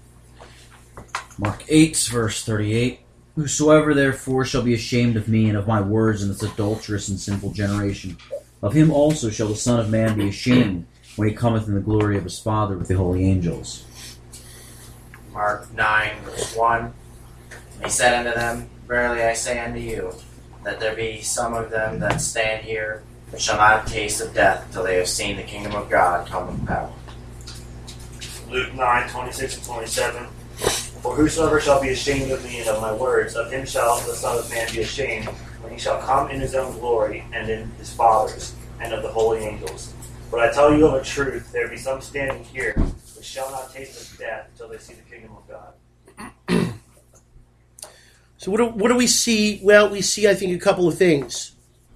Mark eight, verse thirty-eight. Whosoever therefore shall be ashamed of me and of my words in this adulterous and sinful generation, of him also shall the Son of Man be ashamed when he cometh in the glory of his Father with the holy angels. Mark nine, verse one. And he said unto them, Verily I say unto you, that there be some of them that stand here which shall not taste of death till they have seen the kingdom of God come with power. Luke nine, twenty-six and twenty-seven. For whosoever shall be ashamed of me and of my words, of him shall the Son of Man be ashamed, when he shall come in his own glory, and in his Father's, and of the holy angels. But I tell you of a truth, there be some standing here, which shall not taste of death, till they see the kingdom of God. So what do, what do we see? Well, we see, I think, a couple of things.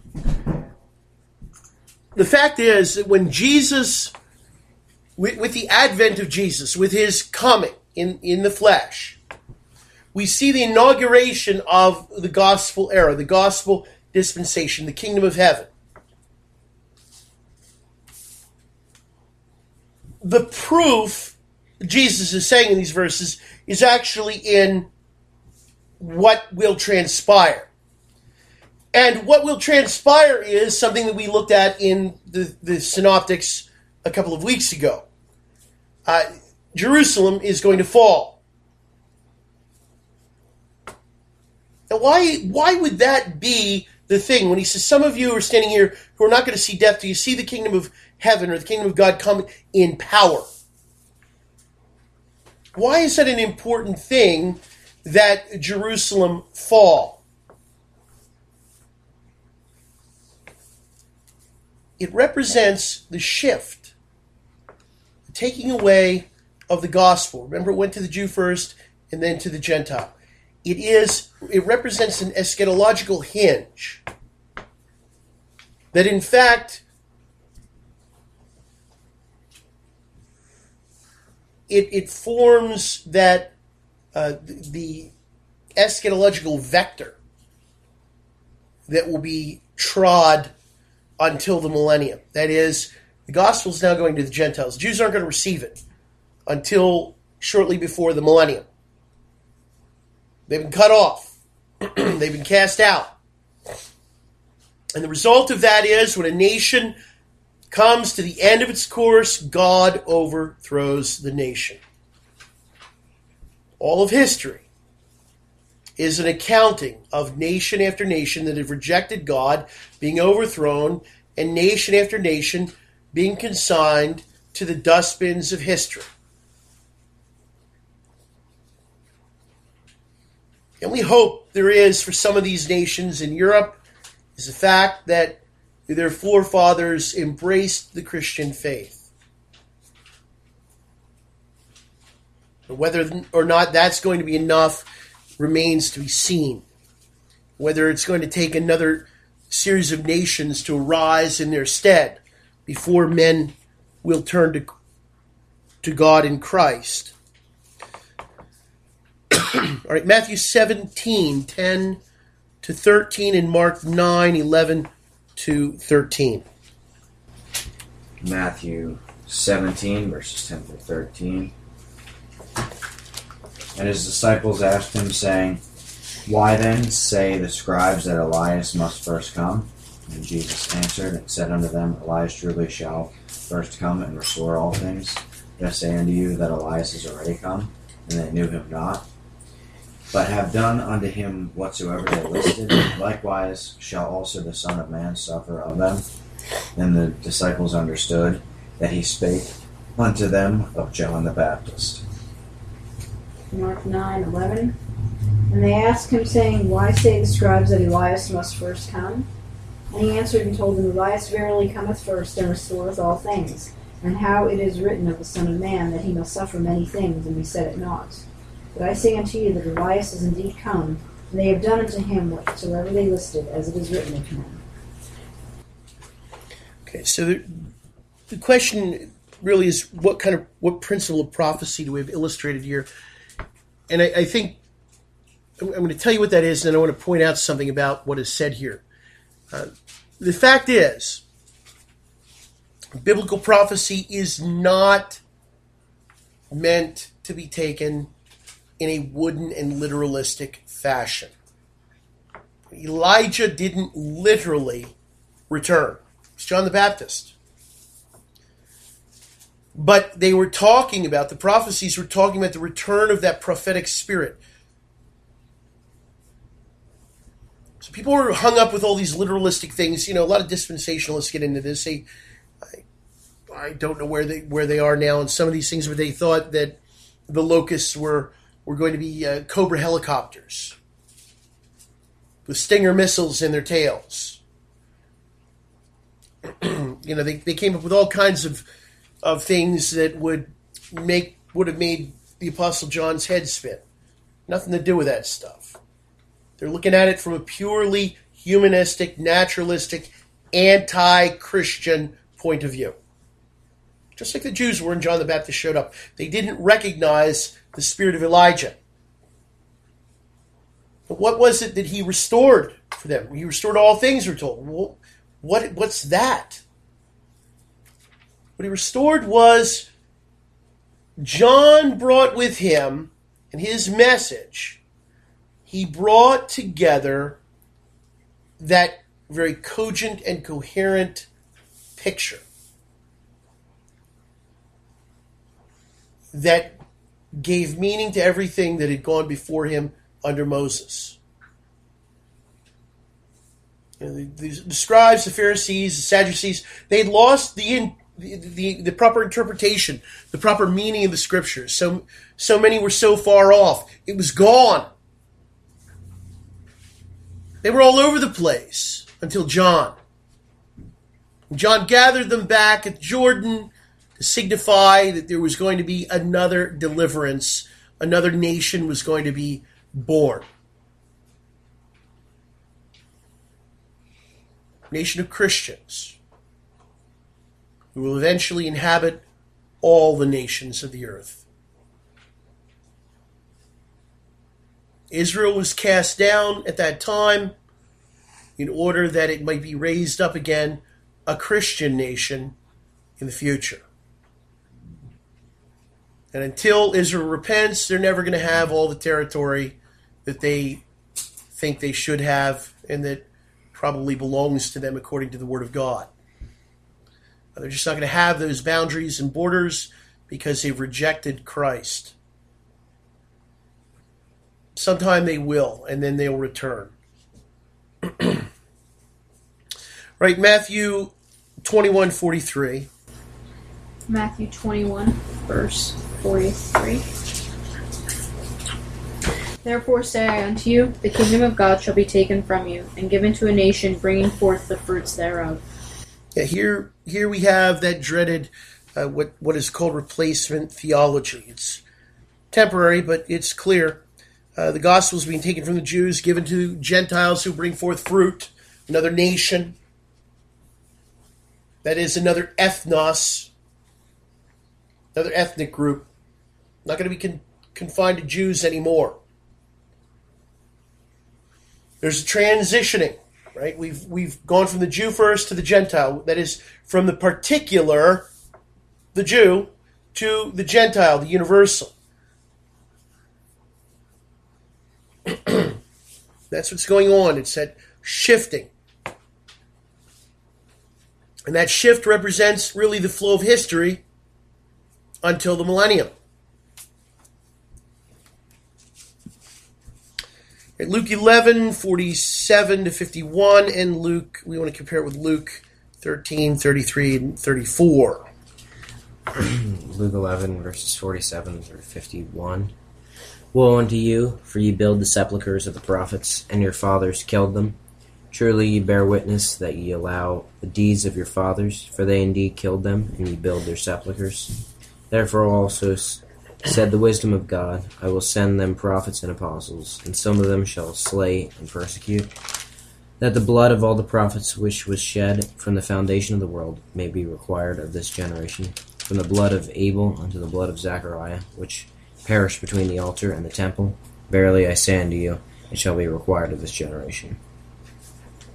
The fact is that when Jesus, with, with the advent of Jesus, with his coming in, in the flesh, we see the inauguration of the gospel era, the gospel dispensation, the kingdom of heaven. The proof Jesus is saying in these verses is actually in what will transpire. And what will transpire is something that we looked at in the, the synoptics a couple of weeks ago. Uh, Jerusalem is going to fall. Now, why, why would that be the thing? When he says, some of you are standing here who are not going to see death, do you see the kingdom of heaven or the kingdom of God come in power? Why is that an important thing that Jerusalem fall? It represents the shift, the taking away of the gospel. Remember, it went to the Jew first and then to the Gentile. It is, it represents an eschatological hinge. That in fact, it, it forms that uh, the eschatological vector that will be trod until the millennium. That is, the gospel is now going to the Gentiles. The Jews aren't going to receive it until shortly before the millennium. They've been cut off. They've been cast out. And the result of that is, when a nation comes to the end of its course, God overthrows the nation. All of history is an accounting of nation after nation that have rejected God being overthrown, and nation after nation being consigned to the dustbins of history. The only hope there is for some of these nations in Europe is the fact that their forefathers embraced the Christian faith. But whether or not that's going to be enough remains to be seen. Whether it's going to take another series of nations to arise in their stead before men will turn to, to God in Christ. All right, Matthew seventeen, ten to thirteen, and Mark nine, eleven to thirteen. Matthew seventeen, verses ten through thirteen. And his disciples asked him, saying, Why then say the scribes that Elias must first come? And Jesus answered and said unto them, Elias truly shall first come and restore all things. But I say unto you that Elias is already come, and they knew him not, but have done unto him whatsoever they listed. Likewise shall also the Son of Man suffer of them. And the disciples understood that he spake unto them of John the Baptist. Mark nine, eleven. And they asked him, saying, Why say the scribes that Elias must first come? And he answered and told them, Elias verily cometh first, and restoreth all things. And how it is written of the Son of Man, that he must suffer many things, and be set at naught. But I say unto you that Elias is indeed come, and they have done unto him whatsoever they listed, as it is written of him. Okay, so the, the question really is, what kind of, what principle of prophecy do we have illustrated here? And I, I think I'm, I'm going to tell you what that is, and then I want to point out something about what is said here. Uh, the fact is, biblical prophecy is not meant to be taken in a wooden and literalistic fashion. Elijah didn't literally return. It's John the Baptist. But they were talking about, the prophecies were talking about the return of that prophetic spirit. So people were hung up with all these literalistic things. You know, a lot of dispensationalists get into this. They, I, I don't know where they where they are now on some of these things, but they thought that the locusts were, were going to be uh, Cobra helicopters with Stinger missiles in their tails. You know, they, they came up with all kinds of of things that would make would have made the Apostle John's head spin. Nothing to do with that stuff. They're looking at it from a purely humanistic, naturalistic, anti-Christian point of view. Just like the Jews were when John the Baptist showed up. They didn't recognize the spirit of Elijah. But what was it that he restored for them? He restored all things, we're told. Well, what, what's that? What he restored was John brought with him, in his message, he brought together that very cogent and coherent picture that gave meaning to everything that had gone before him under Moses. You know, the, the, the scribes, the Pharisees, the Sadducees, they had lost the, in, the, the the proper interpretation, the proper meaning of the scriptures. So, so many were so far off. It was gone. They were all over the place until John. John gathered them back at Jordan to signify that there was going to be another deliverance. Another nation was going to be born. A nation of Christians who will eventually inhabit all the nations of the earth. Israel was cast down at that time in order that it might be raised up again, a Christian nation in the future. And until Israel repents, they're never going to have all the territory that they think they should have and that probably belongs to them according to the Word of God. They're just not going to have those boundaries and borders because they've rejected Christ. Sometime they will, and then they'll return. Right, Matthew twenty-one forty-three. Matthew twenty-one, verse forty-three. Therefore say I unto you, the kingdom of God shall be taken from you, and given to a nation bringing forth the fruits thereof. Yeah, here, here we have that dreaded, uh, what what is called replacement theology. It's temporary, but it's clear. Uh, the gospel is being taken from the Jews, given to Gentiles who bring forth fruit, another nation. That is another ethnos, another ethnic group. Not going to be con- confined to Jews anymore. There's a transitioning, right? We've we've gone from the Jew first to the Gentile. That is, from the particular, the Jew, to the Gentile, the universal. That's what's going on. It's that shifting. And that shift represents really the flow of history until the millennium. At Luke eleven, forty-seven to fifty-one, and Luke, we want to compare it with Luke thirteen, thirty-three, and thirty-four. Luke eleven, verses forty-seven through fifty-one. Woe unto you, for ye build the sepulchres of the prophets, and your fathers killed them. Truly ye bear witness that ye allow the deeds of your fathers, for they indeed killed them, and ye build their sepulchres. Therefore also said the wisdom of God, I will send them prophets and apostles, and some of them shall slay and persecute, that the blood of all the prophets which was shed from the foundation of the world may be required of this generation, from the blood of Abel unto the blood of Zechariah, which perished between the altar and the temple. Verily I say unto you, it shall be required of this generation.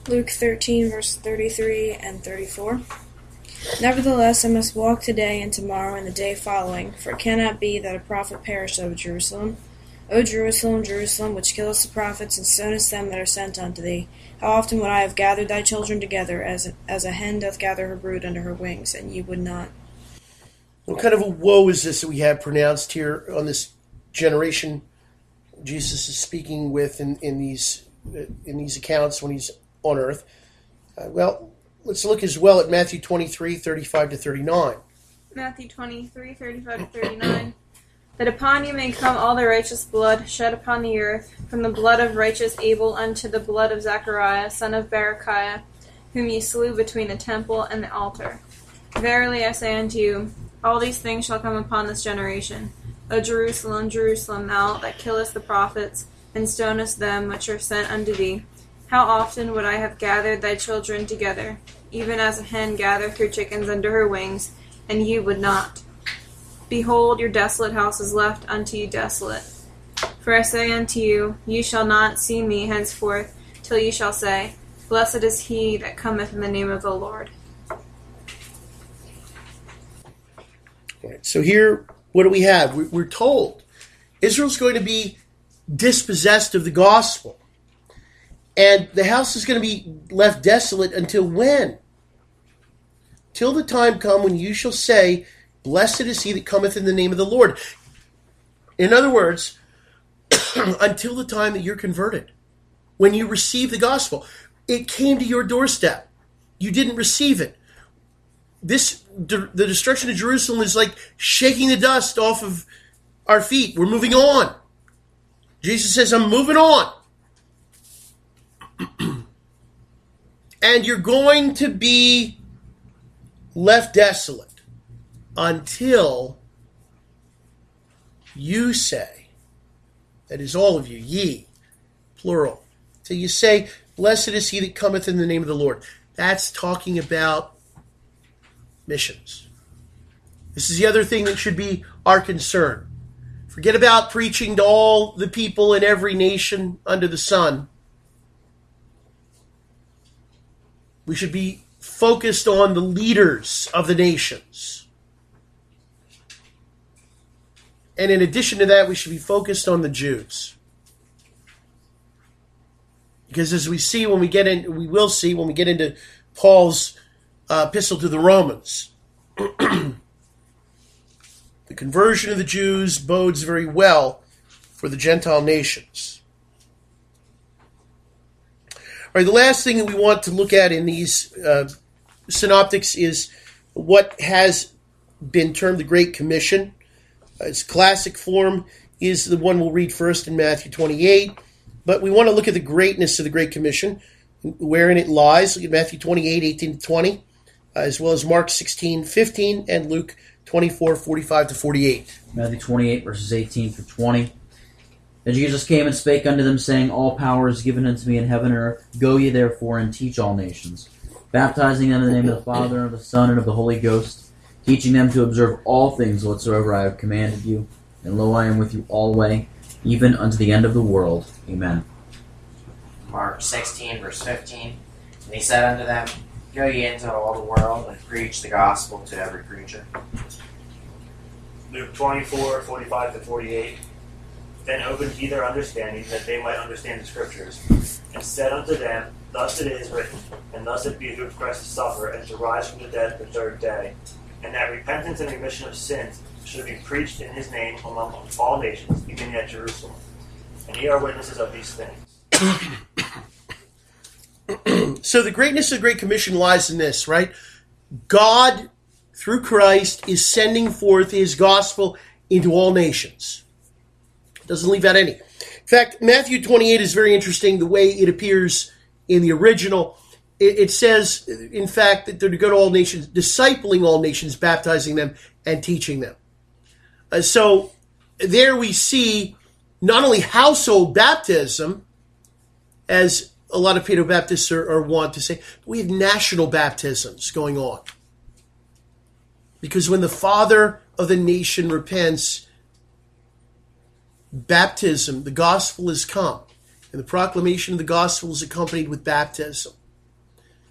Luke thirteen, verse thirty-three and thirty-four. Nevertheless, I must walk today and tomorrow and the day following, for it cannot be that a prophet perish out of Jerusalem. O Jerusalem, Jerusalem, which killest the prophets and stonest them that are sent unto thee, how often would I have gathered thy children together, as a, as a hen doth gather her brood under her wings, and ye would not. What kind of a woe is this that we have pronounced here on this generation Jesus is speaking with in, in these in these accounts when he's on earth? Uh, well, let's look as well at Matthew twenty-three, thirty-five to thirty-nine. Matthew twenty-three, thirty-five to thirty-nine. That upon you may come all the righteous blood shed upon the earth, from the blood of righteous Abel unto the blood of Zechariah, son of Berechiah, whom ye slew between the temple and the altar. Verily I say unto you, all these things shall come upon this generation. O Jerusalem, Jerusalem, thou that killest the prophets, and stonest them which are sent unto thee, how often would I have gathered thy children together, even as a hen gathereth her chickens under her wings, and ye would not. Behold, your desolate house is left unto you desolate. For I say unto you, ye shall not see me henceforth, till ye shall say, Blessed is he that cometh in the name of the Lord. All right, so here, what do we have? We're told Israel's going to be dispossessed of the gospel. And the house is going to be left desolate until when? Till the time come when you shall say, Blessed is he that cometh in the name of the Lord. In other words, until the time that you're converted. When you receive the gospel. It came to your doorstep. You didn't receive it. This, the destruction of Jerusalem is like shaking the dust off of our feet. We're moving on. Jesus says, I'm moving on. And you're going to be left desolate until you say, that is all of you, ye, plural, till you say, Blessed is he that cometh in the name of the Lord. That's talking about missions. This is the other thing that should be our concern. Forget about preaching to all the people in every nation under the sun. We should be focused on the leaders of the nations. And in addition to that, we should be focused on the Jews. Because as we see when we get in, we will see when we get into Paul's uh, epistle to the Romans, the conversion of the Jews bodes very well for the Gentile nations. All right, the last thing that we want to look at in these uh, synoptics is what has been termed the Great Commission. Uh, its classic form is the one we'll read first in Matthew twenty-eight. But we want to look at the greatness of the Great Commission, wherein it lies. Look at Matthew twenty-eight, eighteen to twenty, uh, as well as Mark sixteen, fifteen, and Luke twenty-four, forty-five to forty-eight. Matthew twenty-eight, verses eighteen through twenty. And Jesus came and spake unto them, saying, All power is given unto me in heaven and earth. Go ye therefore and teach all nations, baptizing them in the name of the Father, and of the Son, and of the Holy Ghost, teaching them to observe all things whatsoever I have commanded you. And lo, I am with you alway, even unto the end of the world. Amen. Mark sixteen, verse fifteen. And he said unto them, Go ye into all the world, and preach the gospel to every creature. Luke twenty-four, forty-five to forty-eight. Then opened he their understanding, that they might understand the Scriptures, and said unto them, Thus it is written, and thus it behooved Christ to suffer, and to rise from the dead the third day, and that repentance and remission of sins should be preached in his name among all nations, beginning at Jerusalem. And ye are witnesses of these things. So the greatness of the Great Commission lies in this, right? God, through Christ, is sending forth his gospel into all nations. Doesn't leave out any. In fact, Matthew twenty-eight is very interesting, the way it appears in the original. It, it says, in fact, that they're to go to all nations, discipling all nations, baptizing them, and teaching them. Uh, so there we see not only household baptism, as a lot of Paedo-Baptists are, are wont to say, but we have national baptisms going on. Because when the father of the nation repents, baptism, the gospel has come. And the proclamation of the gospel is accompanied with baptism.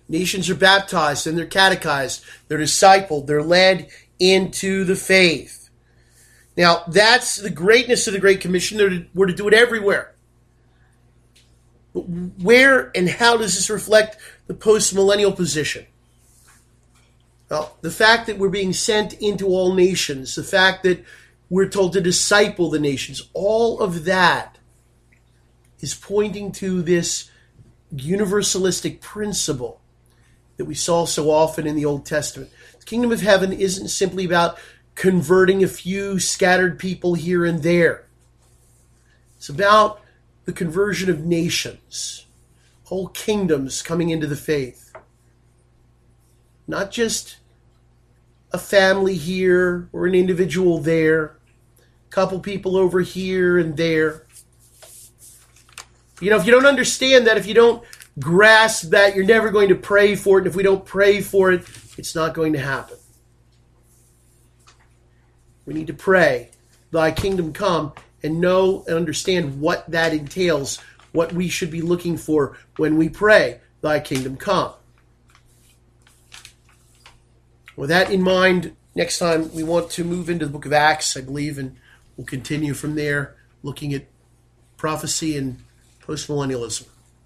Nations are baptized and they're catechized, they're discipled, they're led into the faith. Now, that's the greatness of the Great Commission. We're to do it everywhere. But where and how does this reflect the post-millennial position? Well, the fact that we're being sent into all nations, the fact that we're told to disciple the nations, all of that is pointing to this universalistic principle that we saw so often in the Old Testament. The kingdom of heaven isn't simply about converting a few scattered people here and there. It's about the conversion of nations, whole kingdoms coming into the faith. Not just a family here or an individual there, a couple people over here and there. You know, if you don't understand that, if you don't grasp that, you're never going to pray for it. And if we don't pray for it, it's not going to happen. We need to pray, thy kingdom come, and know and understand what that entails, what we should be looking for when we pray, thy kingdom come. With that in mind, next time we want to move into the book of Acts, I believe, and we'll continue from there, looking at prophecy and postmillennialism.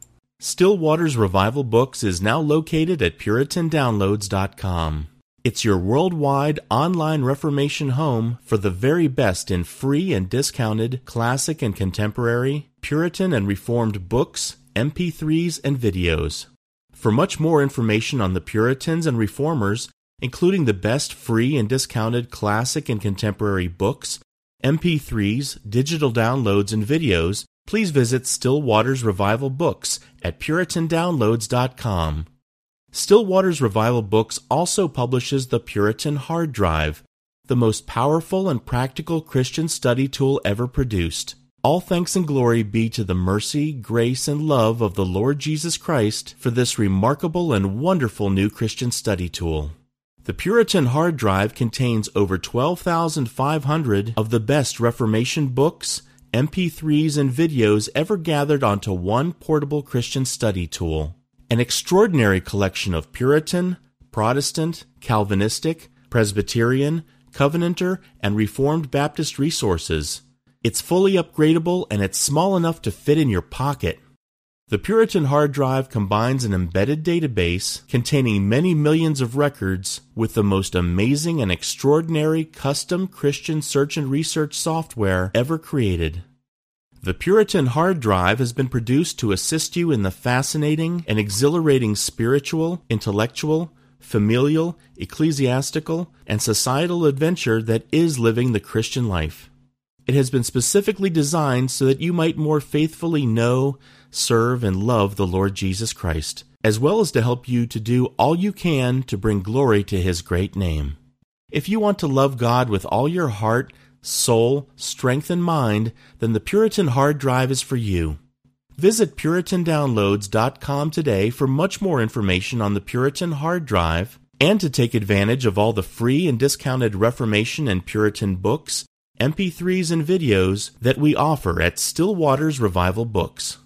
Still Waters Revival Books is now located at Puritan Downloads dot com. It's your worldwide online Reformation home for the very best in free and discounted classic and contemporary, Puritan and Reformed books, M P threes, and videos. For much more information on the Puritans and Reformers, including the best free and discounted classic and contemporary books, M P threes, digital downloads, and videos, please visit Still Waters Revival Books at Puritan Downloads dot com. Still Waters Revival Books also publishes the Puritan Hard Drive, the most powerful and practical Christian study tool ever produced. All thanks and glory be to the mercy, grace, and love of the Lord Jesus Christ for this remarkable and wonderful new Christian study tool. The Puritan Hard Drive contains over twelve thousand five hundred of the best Reformation books, M P threes, and videos ever gathered onto one portable Christian study tool. An extraordinary collection of Puritan, Protestant, Calvinistic, Presbyterian, Covenanter, and Reformed Baptist resources. It's fully upgradable and it's small enough to fit in your pocket. The Puritan Hard Drive combines an embedded database containing many millions of records with the most amazing and extraordinary custom Christian search and research software ever created. The Puritan Hard Drive has been produced to assist you in the fascinating and exhilarating spiritual, intellectual, familial, ecclesiastical, and societal adventure that is living the Christian life. It has been specifically designed so that you might more faithfully know, serve, and love the Lord Jesus Christ, as well as to help you to do all you can to bring glory to His great name. If you want to love God with all your heart, soul, strength, and mind, then the Puritan Hard Drive is for you. Visit Puritan Downloads dot com today for much more information on the Puritan Hard Drive and to take advantage of all the free and discounted Reformation and Puritan books, M P threes, and videos that we offer at Still Waters Revival Books.